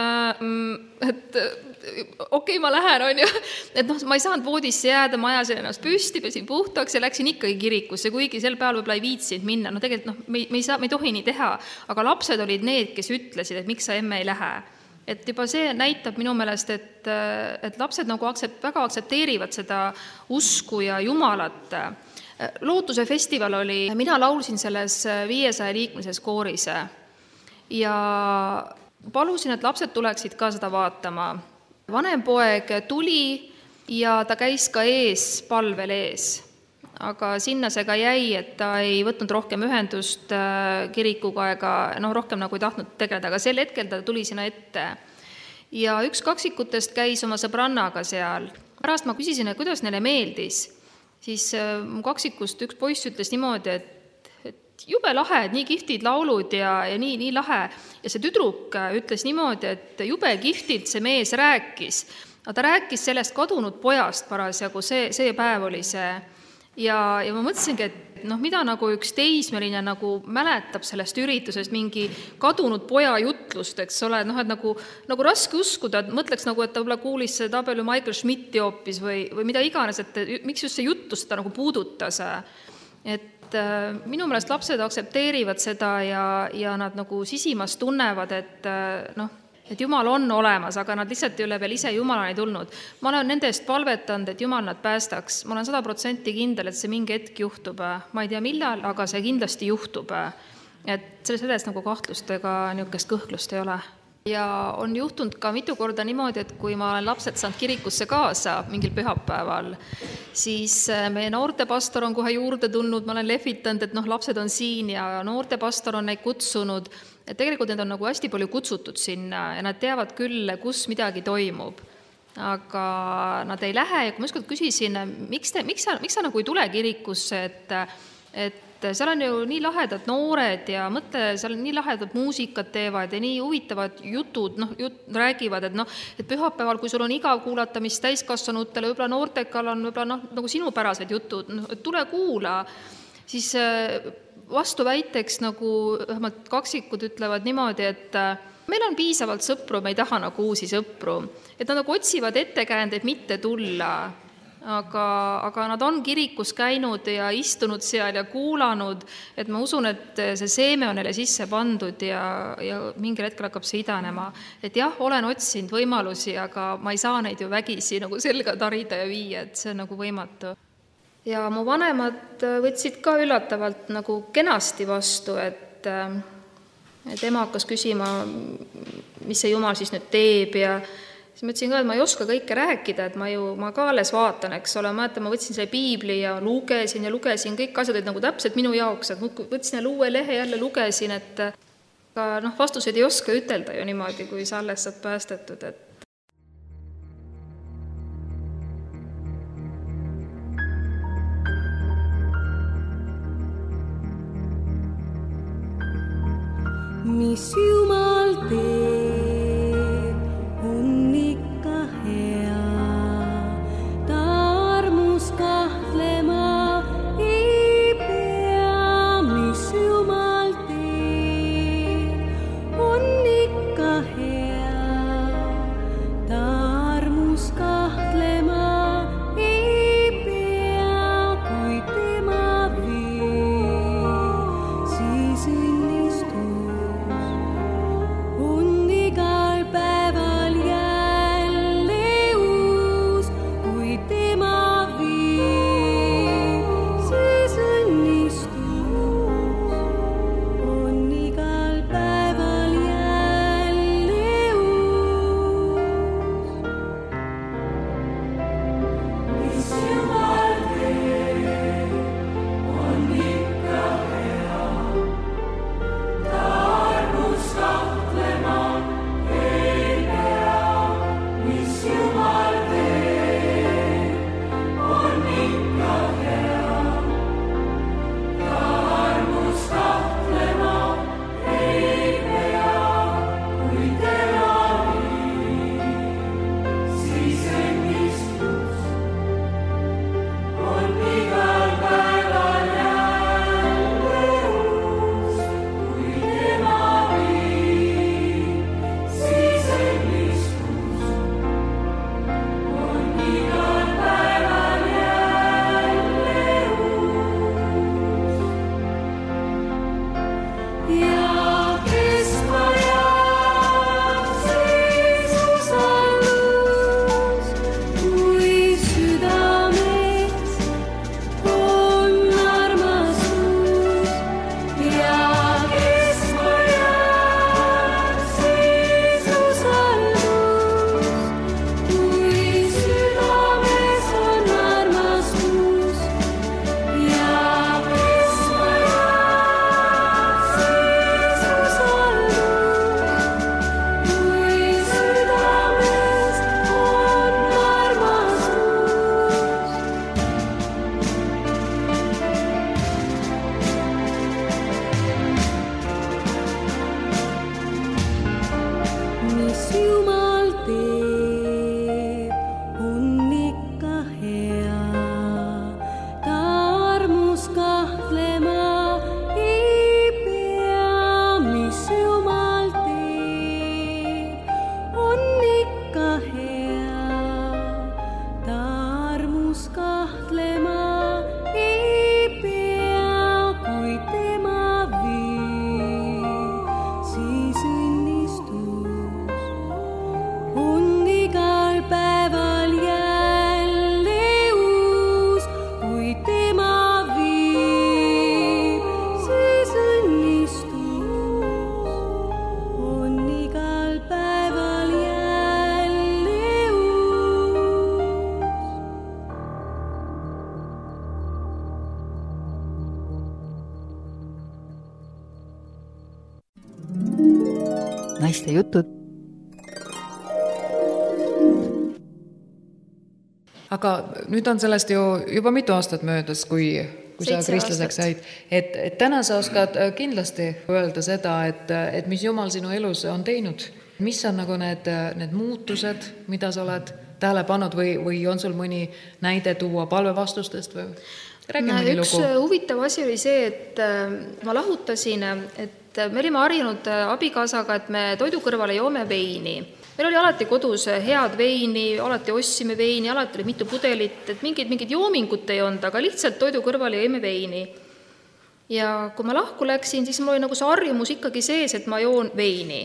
okei, ma lähen, on ju. Et ma ei saanud voodisse jääda, ma ajasin ennast püsti, pesin puhtaks ja läksin ikkagi kirikusse, kuigi sel päeval võib-olla ei viitsinud minna. No tegelikult me ei tohi nii teha, aga lapsed olid need, kes ütlesid, et miks sa emme ei lähe. Et juba see näitab minu meelest, et lapsed nagu väga aktsepteerivad seda usku ja Jumalat. Lootuse festival oli, mina laulsin selles 500 liikmelises kooris ja palusin, et lapsed tuleksid ka seda vaatama. Vanem poeg tuli ja ta käis ka palvel ees, aga sinna see ka jäi, et ta ei võtnud rohkem ühendust kirikuga ega rohkem nagu ei tahtnud tegeleda, aga sel hetkel ta tuli sinna ette. Ja üks kaksikutest käis oma sõbrannaga seal. Pärast ma küsisin, et kuidas neile meeldis, siis mu kaksikust üks poiss ütles niimoodi, et jube lahe, et nii kihvtid laulud ja nii lahe. Ja see tüdruk ütles niimoodi, et jube kihvtilt see mees rääkis. Ta rääkis sellest kadunud pojast parasjagu, see päev oli see. Ja ma mõtlesingi, et mida nagu üks teismeline nagu mäletab sellest üritusest mingi kadunud poja jutlust, eks ole, et nagu raske uskuda, et mõtleks nagu, et ta võib-olla kuulis seda palju Michael Schmidti hoopis või mida iganes, et miks just see jutlus seda nagu puudutas. Et minu meelest lapsed aktsepteerivad seda ja nad nagu sisimas tunnevad, et Jumal on olemas, aga nad lihtsalt ei ole veel ise Jumalani tulnud. Ma olen nende eest palvetanud, et Jumal nad päästaks. Ma olen 100% kindel, et see mingi hetk juhtub. Ma ei tea millal, aga see kindlasti juhtub. Et selles nagu kahtlust ega niisugust kõhklust ei ole. Ja on juhtunud ka mitu korda niimoodi, et kui ma olen lapsed saanud kirikusse kaasa mingil pühapäeval, siis meie noortepastor on kohe juurde tulnud, ma olen lehvitanud, et lapsed on siin ja noortepastor on neid kutsunud. Et tegelikult need on nagu hästi palju kutsutud sinna ja nad teavad küll, kus midagi toimub. Aga nad ei lähe ja kui ma ükskord küsisin, miks sa nagu ei tule kirikusse, et seal on ju nii lahedad noored ja mõtle, seal nii lahedad muusikat teevad ja nii huvitavad jutud, räägivad, et pühapäeval, kui sul on igav kuulata, mis täiskasvanutele, võib-olla noortekal on võib-olla nagu sinupärased jutud, tule kuula, siis vastuväiteks nagu vähemalt kaksikud ütlevad niimoodi, et meil on piisavalt sõpru, me ei taha nagu uusi sõpru, et nad nagu otsivad ettekäändeid mitte tulla. Aga nad on kirikus käinud ja istunud seal ja kuulanud, et ma usun, et see seeme on neile sisse pandud ja mingil hetkel hakkab see idanema. Et jah, olen otsinud võimalusi, aga ma ei saa neid ju vägisi nagu selga tarida ja viia, et see on nagu võimatu. Ja mu vanemad võtsid ka üllatavalt nagu kenasti vastu, et ema hakkas küsima, mis see Jumal siis nüüd teeb ja siis ma ütlesin ka, et ma ei oska kõike rääkida, et ma ka alles vaatan, eks ole, ma võtsin selle piibli ja lugesin, kõik asjad olid nagu täpselt minu jaoks, et võtsin jälle uue lehe, jälle lugesin, et vastuseid ei oska ütelda ju niimoodi, kui sa alles saad päästetud, et mis Jumal teeb, on ikka hea, ta armus kahtlema ei pea. Mis Jumal teeb, on ikka hea, ta armus kahtlema ei pea, kui tema viib, siis õnnistus on naiste jutud. Aga nüüd on sellest ju juba mitu aastat möödas, kui sa kristlaseks said. Et täna sa oskad kindlasti öelda seda, et mis Jumal sinu elus on teinud. Mis on nagu need muutused, mida sa oled tähele pannud või on sul mõni näide tuua palvevastustest või? Üks huvitav asi oli see, et ma lahutasin, et me olime harjunud abikaasaga, et me toidu kõrvale joome veini. Meil oli alati kodus head veini, alati ostsime veini, alati oli mitu pudelit, et mingid joomingut ei olnud, aga lihtsalt toidu kõrvale jõime veini. Ja kui ma lahku läksin, siis mul oli nagu see harjumus ikkagi sees, et ma joon veini.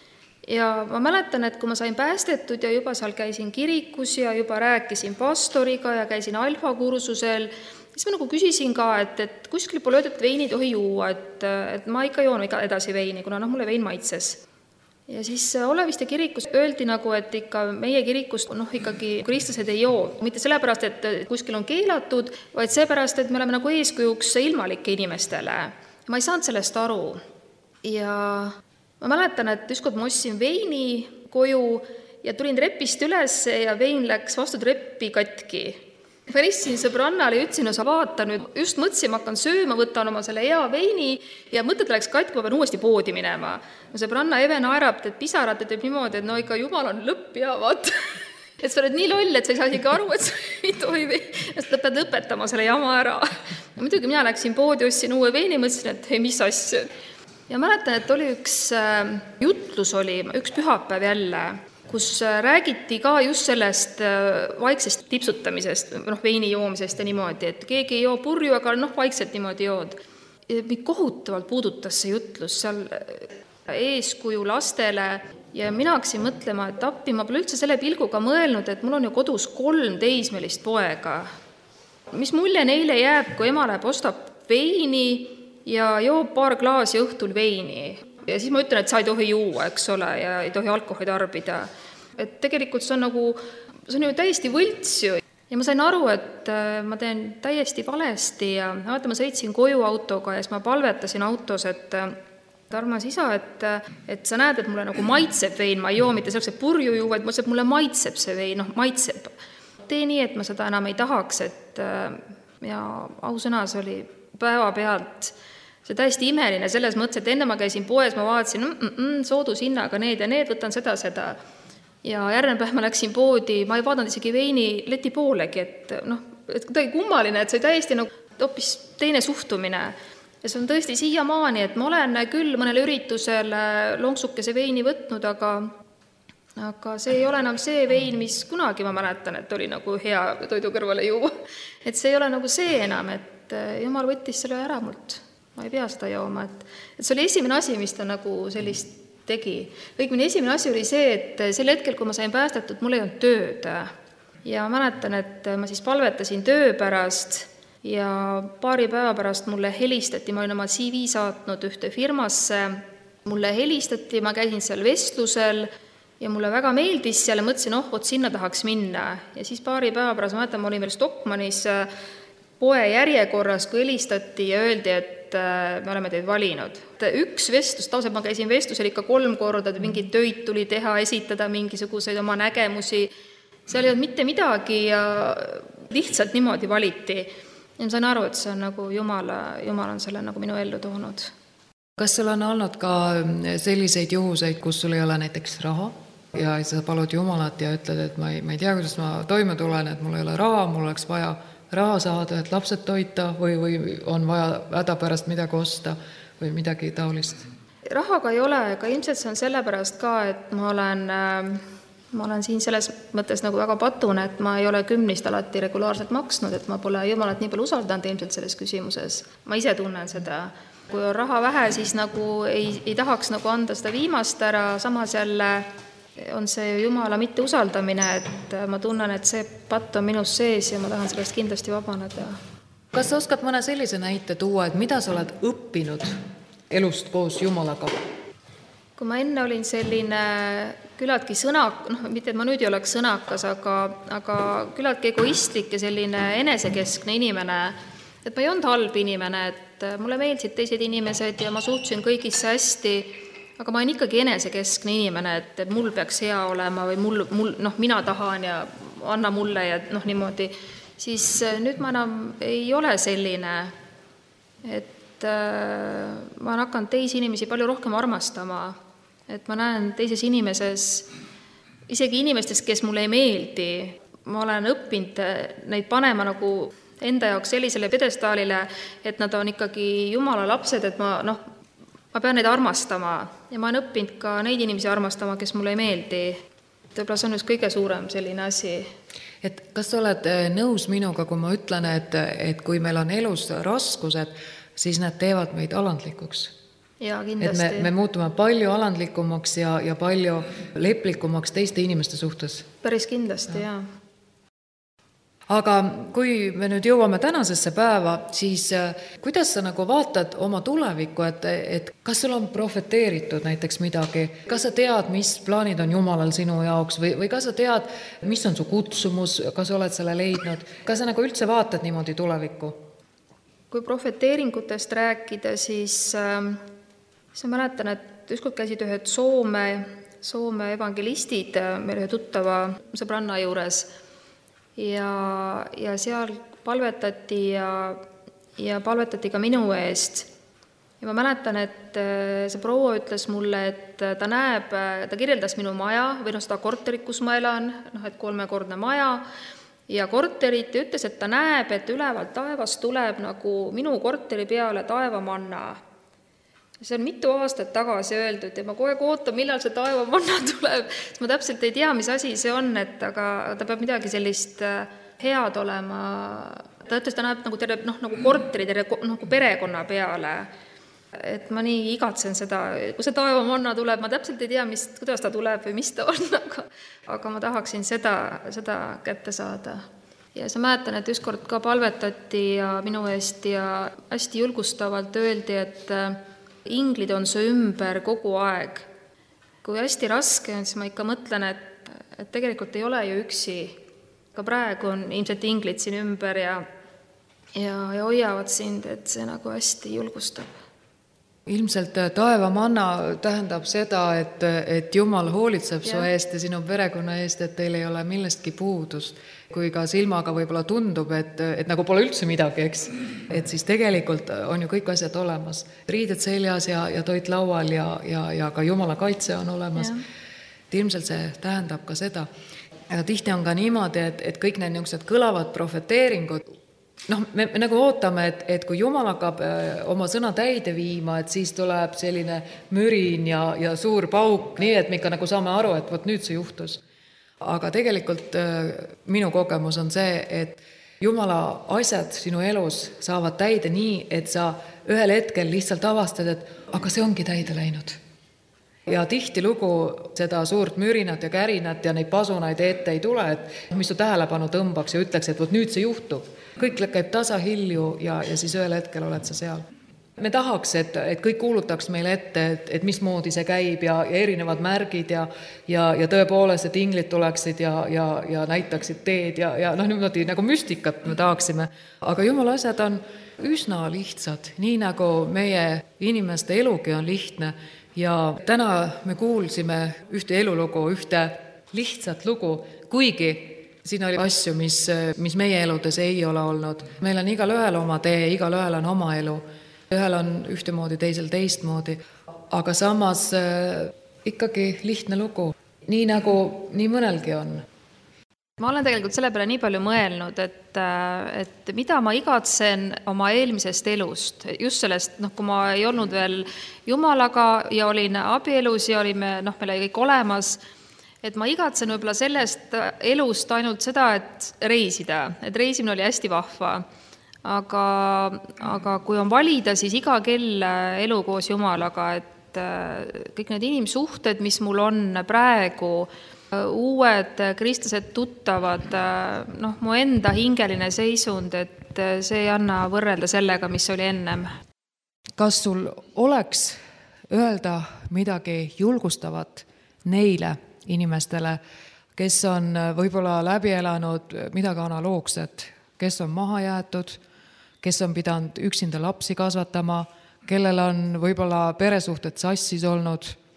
Ja ma mäletan, et kui ma sain päästetud ja juba seal käisin kirikus ja juba rääkisin pastoriga ja käisin alfakursusel, siis ma nagu küsisin ka, et kuskil pole öeldud, et veini ei tohi juua, et ma ikka joon edasi veini, kuna mulle vein maitses. Ja siis Oleviste kirikus öeldi nagu, et ikka meie kirikust ikkagi kristlased ei joo. Mitte sellepärast, et kuskil on keelatud, vaid seepärast, et me oleme nagu eeskujuks ilmalike inimestele. Ma ei saanud sellest aru. Ja ma mäletan, et ükskord ma ostsin veini koju ja tulin trepist üles ja vein läks vastu treppi katki. Ma helistasin sõbrannale ja ütlesin, sa vaata nüüd, just mõtlesin, ma hakkan sööma, võtan oma selle hea veini ja mõtted läks katki, ma pean uuesti poodi minema. Sõbranna Eve naerab, et pisarad teeb niimoodi, et ikka Jumal on lõpp ja vaat. Et sa oled nii loll, et sa ei saa isegi aru, et sa ei tohi veini, sa pead lõpetama selle jama ära. Ja muidugi mina läksin poodi, ostsin uue veini, mõtlesin, et hei, mis asja. Ja mäletan, et oli üks jutlus oli, üks pühapäev jälle, kus räägiti ka just sellest vaiksest tipsutamisest, veini joomisest ja niimoodi, et keegi ei joo purju, aga vaikselt niimoodi jood. Mind kohutavalt puudutas see jutlus seal eeskuju lastele ja mina hakkasin mõtlema, et appi, ma pole üldse selle pilguga mõelnud, et mul on ju kodus 3 teismelist poega. Mis mulje neile jääb, kui ema läheb ostab veini ja joob 2 klaasi õhtul veini. Ja siis ma ütlen, et sa ei tohi juua, eks ole, ja ei tohi alkoholi tarbida. Et tegelikult see on ju täiesti võlts ju. Ja ma sain aru, et ma teen täiesti valesti ja ma sõitsin koju autoga ja siis ma palvetasin autos, et armas isa, et sa näed, et mulle nagu maitseb vein, ma ei joo mitte selleks, et purju juua, et mõtlesin, et mulle maitseb see vein, maitseb. Tee nii, et ma seda enam ei tahaks, ja ausõnas oli päevapealt see täiesti imeline selles mõttes, et enne ma käisin poes, ma vaatasin soodushinnaga need ja need, võtan seda. Ja järgmine päev ma läksin poodi, ma ei vaadanud isegi veini leti poolegi, et kuidagi kummaline, et see täiesti hoopis teine suhtumine. Ja see on tõesti siiamaani, et ma olen küll mõnel üritusel lonksukese veini võtnud, aga see ei ole enam see vein, mis kunagi ma mäletan, et oli nagu hea toidu kõrvale juua. Et see ei ole nagu see enam, et Jumal võttis selle ära mult. Ma ei pea seda jooma. Et see oli esimene asi, mis ta nagu sellist tegi. Õigemini esimene asi oli see, et sel hetkel, kui ma sain päästetud, mul ei olnud tööd. Ja ma mäletan, et ma siis palvetasin töö pärast ja 2 päeva pärast mulle helistati, ma olin oma CV saatnud ühte firmasse, mulle helistati, ma käisin seal vestlusel ja mulle väga meeldis seal ja mõtlesin, sinna tahaks minna. Ja siis 2 päeva pärast, ma mäletan, ma olin veel Stockmannis poe järjekorras, kui helistati ja öeldi, et me oleme teid valinud. Üks vestlus, ma käisin vestlusel ikka 3 korda, mingid töid tuli teha, esitada mingisuguseid oma nägemusi. Seal ei olnud mitte midagi ja lihtsalt niimoodi valiti. Ja ma sain aru, et see on nagu Jumal on selle nagu minu ellu toonud. Kas sul on olnud ka selliseid juhuseid, kus sul ei ole näiteks raha ja sa palud Jumalat ja ütled, et ma ei tea, kuidas ma toime tulen, et mul ei ole raha, mul oleks vaja raha saada, et lapsed toita või on vaja häda pärast midagi osta või midagi taolist? Rahaga ei ole, aga ilmselt see on sellepärast ka, et ma olen siin selles mõttes nagu väga patune, et ma ei ole 10 alati regulaarselt maksnud, et ma pole Jumalat nii palju usaldanud ilmselt selles küsimuses. Ma ise tunnen seda. Kui on raha vähe, siis nagu ei tahaks nagu anda seda viimast ära, samas jälle on see Jumala mitte usaldamine, et ma tunnen, et see patt on minus sees ja ma tahan sellest kindlasti vabaneda. Kas sa oskad mõne sellise näite tuua, et mida sa oled õppinud elust koos Jumalaga? Kui ma enne olin selline küllaltki mitte et ma nüüd ei oleks sõnakas, aga küllaltki egoistlik ja selline enesekeskne inimene, et ma ei olnud halb inimene, et mulle meeldisid teised inimesed ja ma suhtusin kõigisse hästi, aga ma olen ikkagi enesekeskne inimene, et mul peaks hea olema või mina tahan ja anna mulle ja niimoodi, siis nüüd ma enam ei ole selline, et ma olen hakanud teisi inimesi palju rohkem armastama, et ma näen teises inimeses, isegi inimestest, kes mulle ei meeldi, ma olen õppinud neid panema nagu enda jaoks sellisele pedestaalile, et nad on ikkagi Jumala lapsed, et ma pean neid armastama ja ma olen õppinud ka neid inimesi armastama, kes mulle ei meeldi. Võib-olla see on just kõige suurem selline asi. Et kas sa oled nõus minuga, kui ma ütlen, et kui meil on elus raskused, siis need teevad meid alandlikuks? Ja, kindlasti. Et me muutume palju alandlikumaks ja palju leplikumaks teiste inimeste suhtes. Päris kindlasti, jaa. Aga kui me nüüd jõuame tänasesse päeva, siis kuidas sa nagu vaatad oma tulevikku, et kas sul on profeteeritud näiteks midagi, kas sa tead, mis plaanid on Jumalal sinu jaoks või kas sa tead, mis on su kutsumus, kas oled selle leidnud, kas sa nagu üldse vaatad niimoodi tulevikku? Kui profeteeringutest rääkida, siis ma mäletan, et ükskord käisid ühed Soome evangelistid meil ühe tuttava sõbranna juures ja seal palvetati ja palvetati ka minu eest. Ja ma mäletan, et see proua ütles mulle, et ta kirjeldas minu maja või seda korterit, kus ma elan, et 3-kordne maja ja korterit ja ütles, et ta näeb, et ülevalt taevast tuleb nagu minu korteri peale taevamanna. See on mitu aastat tagasi öeldud ja ma kogu aeg ootan, millal see taevamanna tuleb. Ma täpselt ei tea, mis asi see on, aga ta peab midagi sellist head olema. Ta ütles, ta näeb nagu korteri nagu perekonna peale. Et ma nii igatsen seda, kui see taevamanna tuleb, ma täpselt ei tea, kuidas ta tuleb või mis ta on, aga ma tahaksin seda kätte saada. Ja sa mäletan, et ükskord ka palvetati ja minu eest ja hästi julgustavalt öeldi, et inglid on su ümber kogu aeg. Kui hästi raske on, siis ma ikka mõtlen, et tegelikult ei ole ju üksi. Ka praegu on ilmselt inglid siin ümber ja hoiavad sind, et see nagu hästi julgustab. Ilmselt taevamanna tähendab seda, et Jumal hoolitseb su eest ja sinu perekonna eest, et teil ei ole millestki puudust. Kui ka silmaga võib-olla tundub, et nagu pole üldse midagi, eks? Et siis tegelikult on ju kõik asjad olemas. Riided seljas ja toit laual ja ka Jumala kaitse on olemas. Ilmselt see tähendab ka seda. Aga tihti on ka niimoodi, et kõik need niisugused kõlavad profeteeringud, me nagu ootame, et kui Jumal hakkab oma sõna täide viima, et siis tuleb selline mürin ja suur pauk, nii et me ikka nagu saame aru, et võt nüüd see juhtus. Aga tegelikult minu kogemus on see, et Jumala asjad sinu elus saavad täide nii, et sa ühel hetkel lihtsalt avastad, et aga see ongi täide läinud. Ja tihti lugu seda suurt mürinat ja kärinat ja neid pasunaid ette ei tule, et mis su tähelepanu tõmbaks ja ütleks, et võt nüüd see juhtub. Kõik käib tasahilju ja siis ühel hetkel oled sa seal. Me tahaks, et kõik kuulutaks meile ette, et mismoodi see käib ja erinevad märgid ja tõepoolest, et inglid tuleksid ja näitaksid teed ja niimoodi nagu müstikat me tahaksime. Aga Jumala asjad on üsna lihtsad, nii nagu meie inimeste elugi on lihtne. Ja täna me kuulsime ühte elulugu, ühte lihtsat lugu, kuigi siin oli asju, mis meie eludes ei ole olnud. Meil on igal ühel oma tee, igal ühel on oma elu. Ühel on ühtemoodi, teisel teistmoodi. Aga samas ikkagi lihtne lugu, nii nagu nii mõnelgi on. Ma olen tegelikult selle peale nii palju mõelnud, et mida ma igatsen oma eelmisest elust, just sellest, kui ma ei olnud veel Jumalaga ja olin abielus ja olime, meil oli kõik olemas, et ma igatsen võib-olla sellest elust ainult seda, et reisimine oli hästi vahva. Aga kui on valida, siis iga kell elu koos Jumalaga, et kõik need inimsuhted, mis mul on praegu, uued kristlased tuttavad, mu enda hingeline seisund, et see ei anna võrrelda sellega, mis oli ennem. Kas sul oleks öelda midagi julgustavat neile inimestele, kes on võib-olla läbi elanud midagi analoogset, kes on maha jäetud, kes on pidanud üksinda lapsi kasvatama, kellel on võib-olla peresuhted sassis olnud,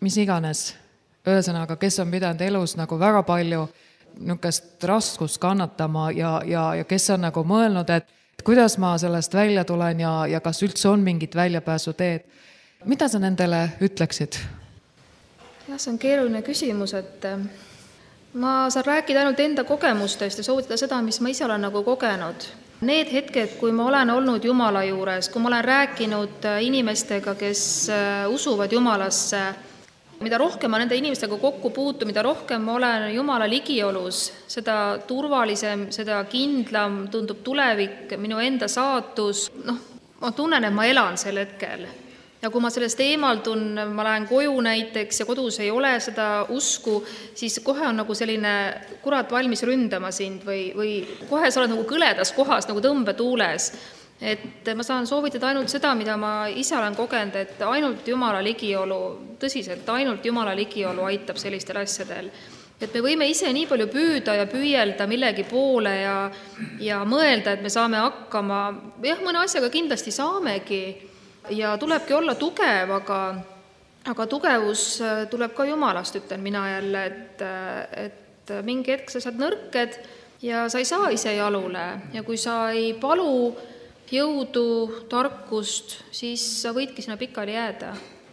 mis iganes. Ühesõnaga, kes on pidanud elus nagu väga palju niisugust raskust kannatama ja kes on nagu mõelnud, et kuidas ma sellest välja tulen ja kas üldse on mingit väljapääsu teed. Mida sa nendele ütleksid? Jah, see on keeruline küsimus, et ma saan rääkida ainult enda kogemustest ja soovitada seda, mis ma ise olen nagu kogenud. Need hetked, kui ma olen olnud Jumala juures, kui ma olen rääkinud inimestega, kes usuvad Jumalasse, mida rohkem ma nende inimestega kokku puutun, mida rohkem ma olen Jumala ligiolus, seda turvalisem, seda kindlam tundub tulevik, minu enda saatus. Ma tunnen, et ma elan sel hetkel. Ja kui ma sellest eemaldun, ma lähen koju näiteks ja kodus ei ole seda usku, siis kohe on nagu selline kurat valmis ründama sind või kohe sa oled nagu kõledas kohas, nagu tõmbetuules. Et ma saan soovitada ainult seda, mida ma ise olen kogenud, et ainult Jumala ligiolu, tõsiselt, ainult Jumala ligiolu aitab sellistel asjadel. Et me võime ise nii palju püüda ja püüelda millegi poole ja mõelda, et me saame hakkama. Jah, mõne asjaga kindlasti saamegi ja tulebki olla tugev, aga tugevus tuleb ka Jumalast, ütlen mina jälle, et mingi hetk sa saad nõrked ja sa ei saa ise jalule ja kui sa ei palu jõudu, tarkust, siis sa võidki sinna pikali jääda.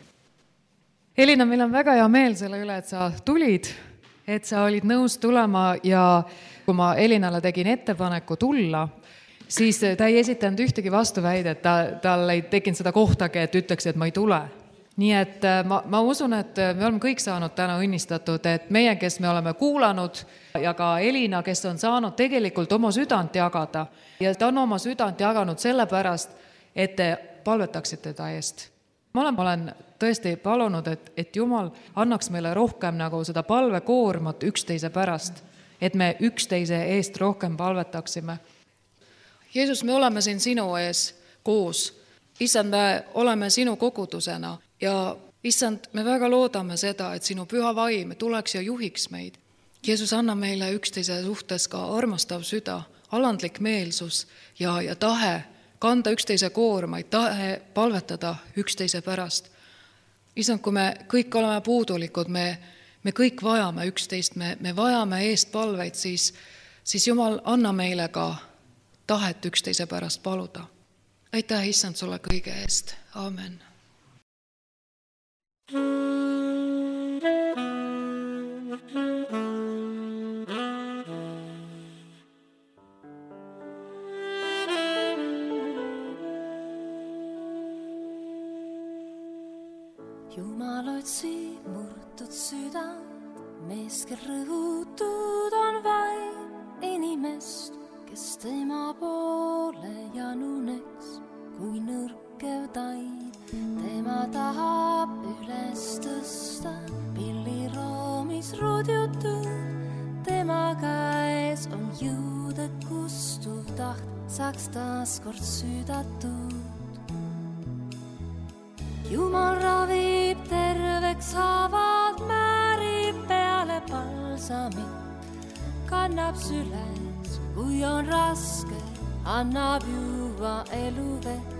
Elina, meil on väga hea meel selle üle, et sa tulid, et sa olid nõus tulema ja kui ma Elinale tegin ettepaneku tulla, siis ta ei esitanud ühtegi vastuväidet, tal ei tekkinud seda kohtagi, et ütleks, et ma ei tule. Nii et ma usun, et me oleme kõik saanud täna õnnistatud, et meie, kes me oleme kuulanud ja ka Elina, kes on saanud tegelikult oma südant jagada ja ta on oma südant jaganud sellepärast, et te palvetaksite ta eest. Ma olen tõesti palunud, et Jumal annaks meile rohkem nagu seda palvekoormat üksteise pärast, et me üksteise eest rohkem palvetaksime. Jeesus, me oleme siin sinu ees koos. Issand, me oleme sinu kogudusena ja issand, me väga loodame seda, et sinu püha vaim tuleks ja juhiks meid. Jeesus, anna meile üksteise suhtes ka armastav süda, alandlik meelsus ja tahe kanda üksteise koormaid, tahe palvetada üksteise pärast. Issand, kui me kõik oleme puudulikud, me kõik vajame üksteist, me vajame eest palveid, siis Jumal, anna meile ka tahet üksteise pärast paluda. Aitäh, issand, sulle kõige eest. Aamen. Jumal otsib murtud südant, mees, kel rõhutud on vaid inimest, kes tema poole januneks, kui nõrkev taid. Tema tahab üles tõsta, pilliroomis rudjutud. Tema käes on jõud, et kustuv taht saaks taas kord südatud. Jumal ravib terveks haavad, määrib peale palsamit, kannab süles, kui on raske, annab juua eluvett.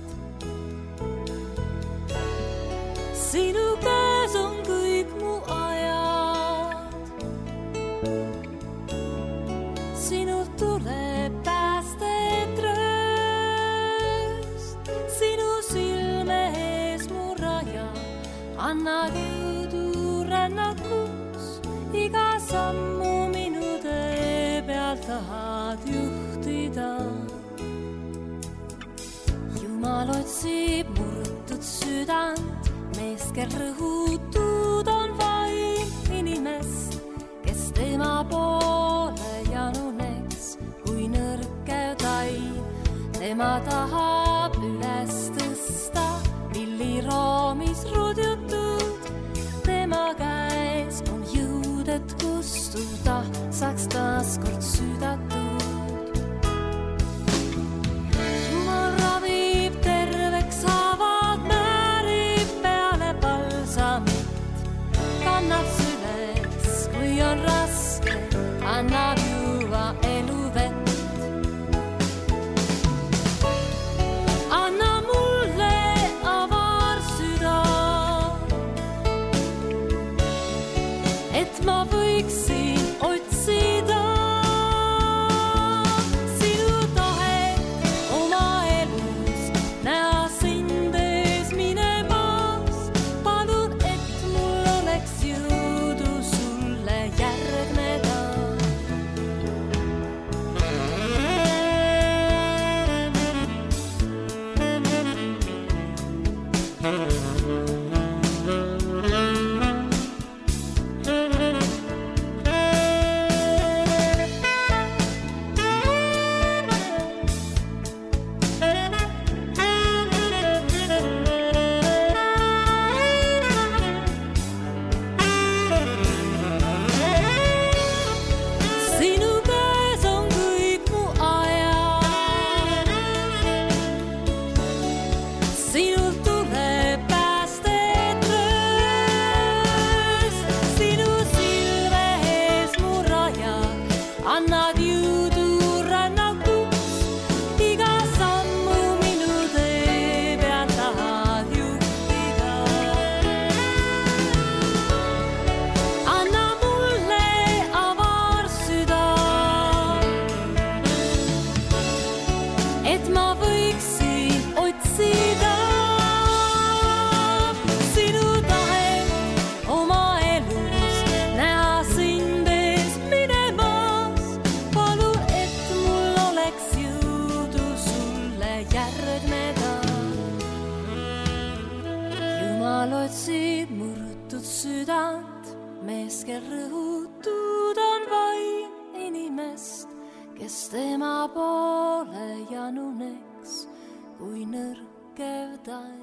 Sinu käes on kõik mu ajad, sinult tuleb päästet rööst, sinu silme ees mu raja, annad jõudu rännakus, iga sammu minu tee peal tahad juhtida. Jumal otsib murtud südant, mees, kel rõhutud on vaid inimest, kes tema poole januneks, kui nõrkev taid. Tema tahab üles tõsta, pilliroomis rudjutud. Tema käes on jõud, et kustuda saaks taas kord südatud. Jumal ravib terveks haavad, määrib peale palsamit, kannab süles, kui on raske, annab juua eluvett. Anna mulle avar süda, otsib murtud südant, mees, kel rõhutud on vaim inimest, kes tema poole januneks kui nõrkev taim.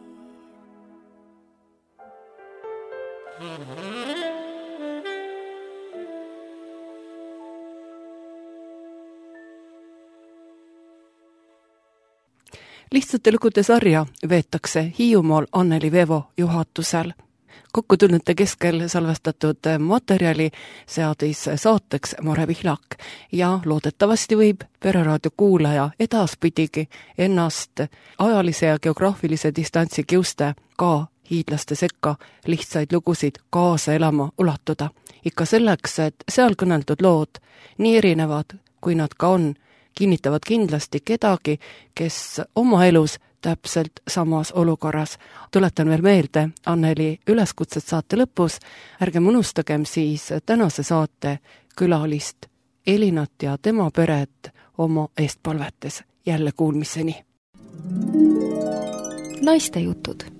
Lihtsate lugude sarja veetakse Hiiumaal Anneli Vevo juhatusel. Kokkutulnute keskel salvestatud materjali seadis saateks Mare Pihlak ja loodetavasti võib Pereraadio kuulaja edaspidigi ennast ajalise ja geograafilise distantsi kiuste ka hiidlaste sekka lihtsaid lugusid kaasa elama ulatuda. Ikka selleks, et seal kõneldud lood, nii erinevad kui nad ka on, kinnitavad kindlasti kedagi, kes oma elus täpselt samas olukorras. Tuletan veel meelde Anneli üleskutset saate lõpus. Ärgem unustagem siis tänase saate külalist Elinat ja tema peret oma eest palvetes. Jälle kuulmiseni. Naiste jutud.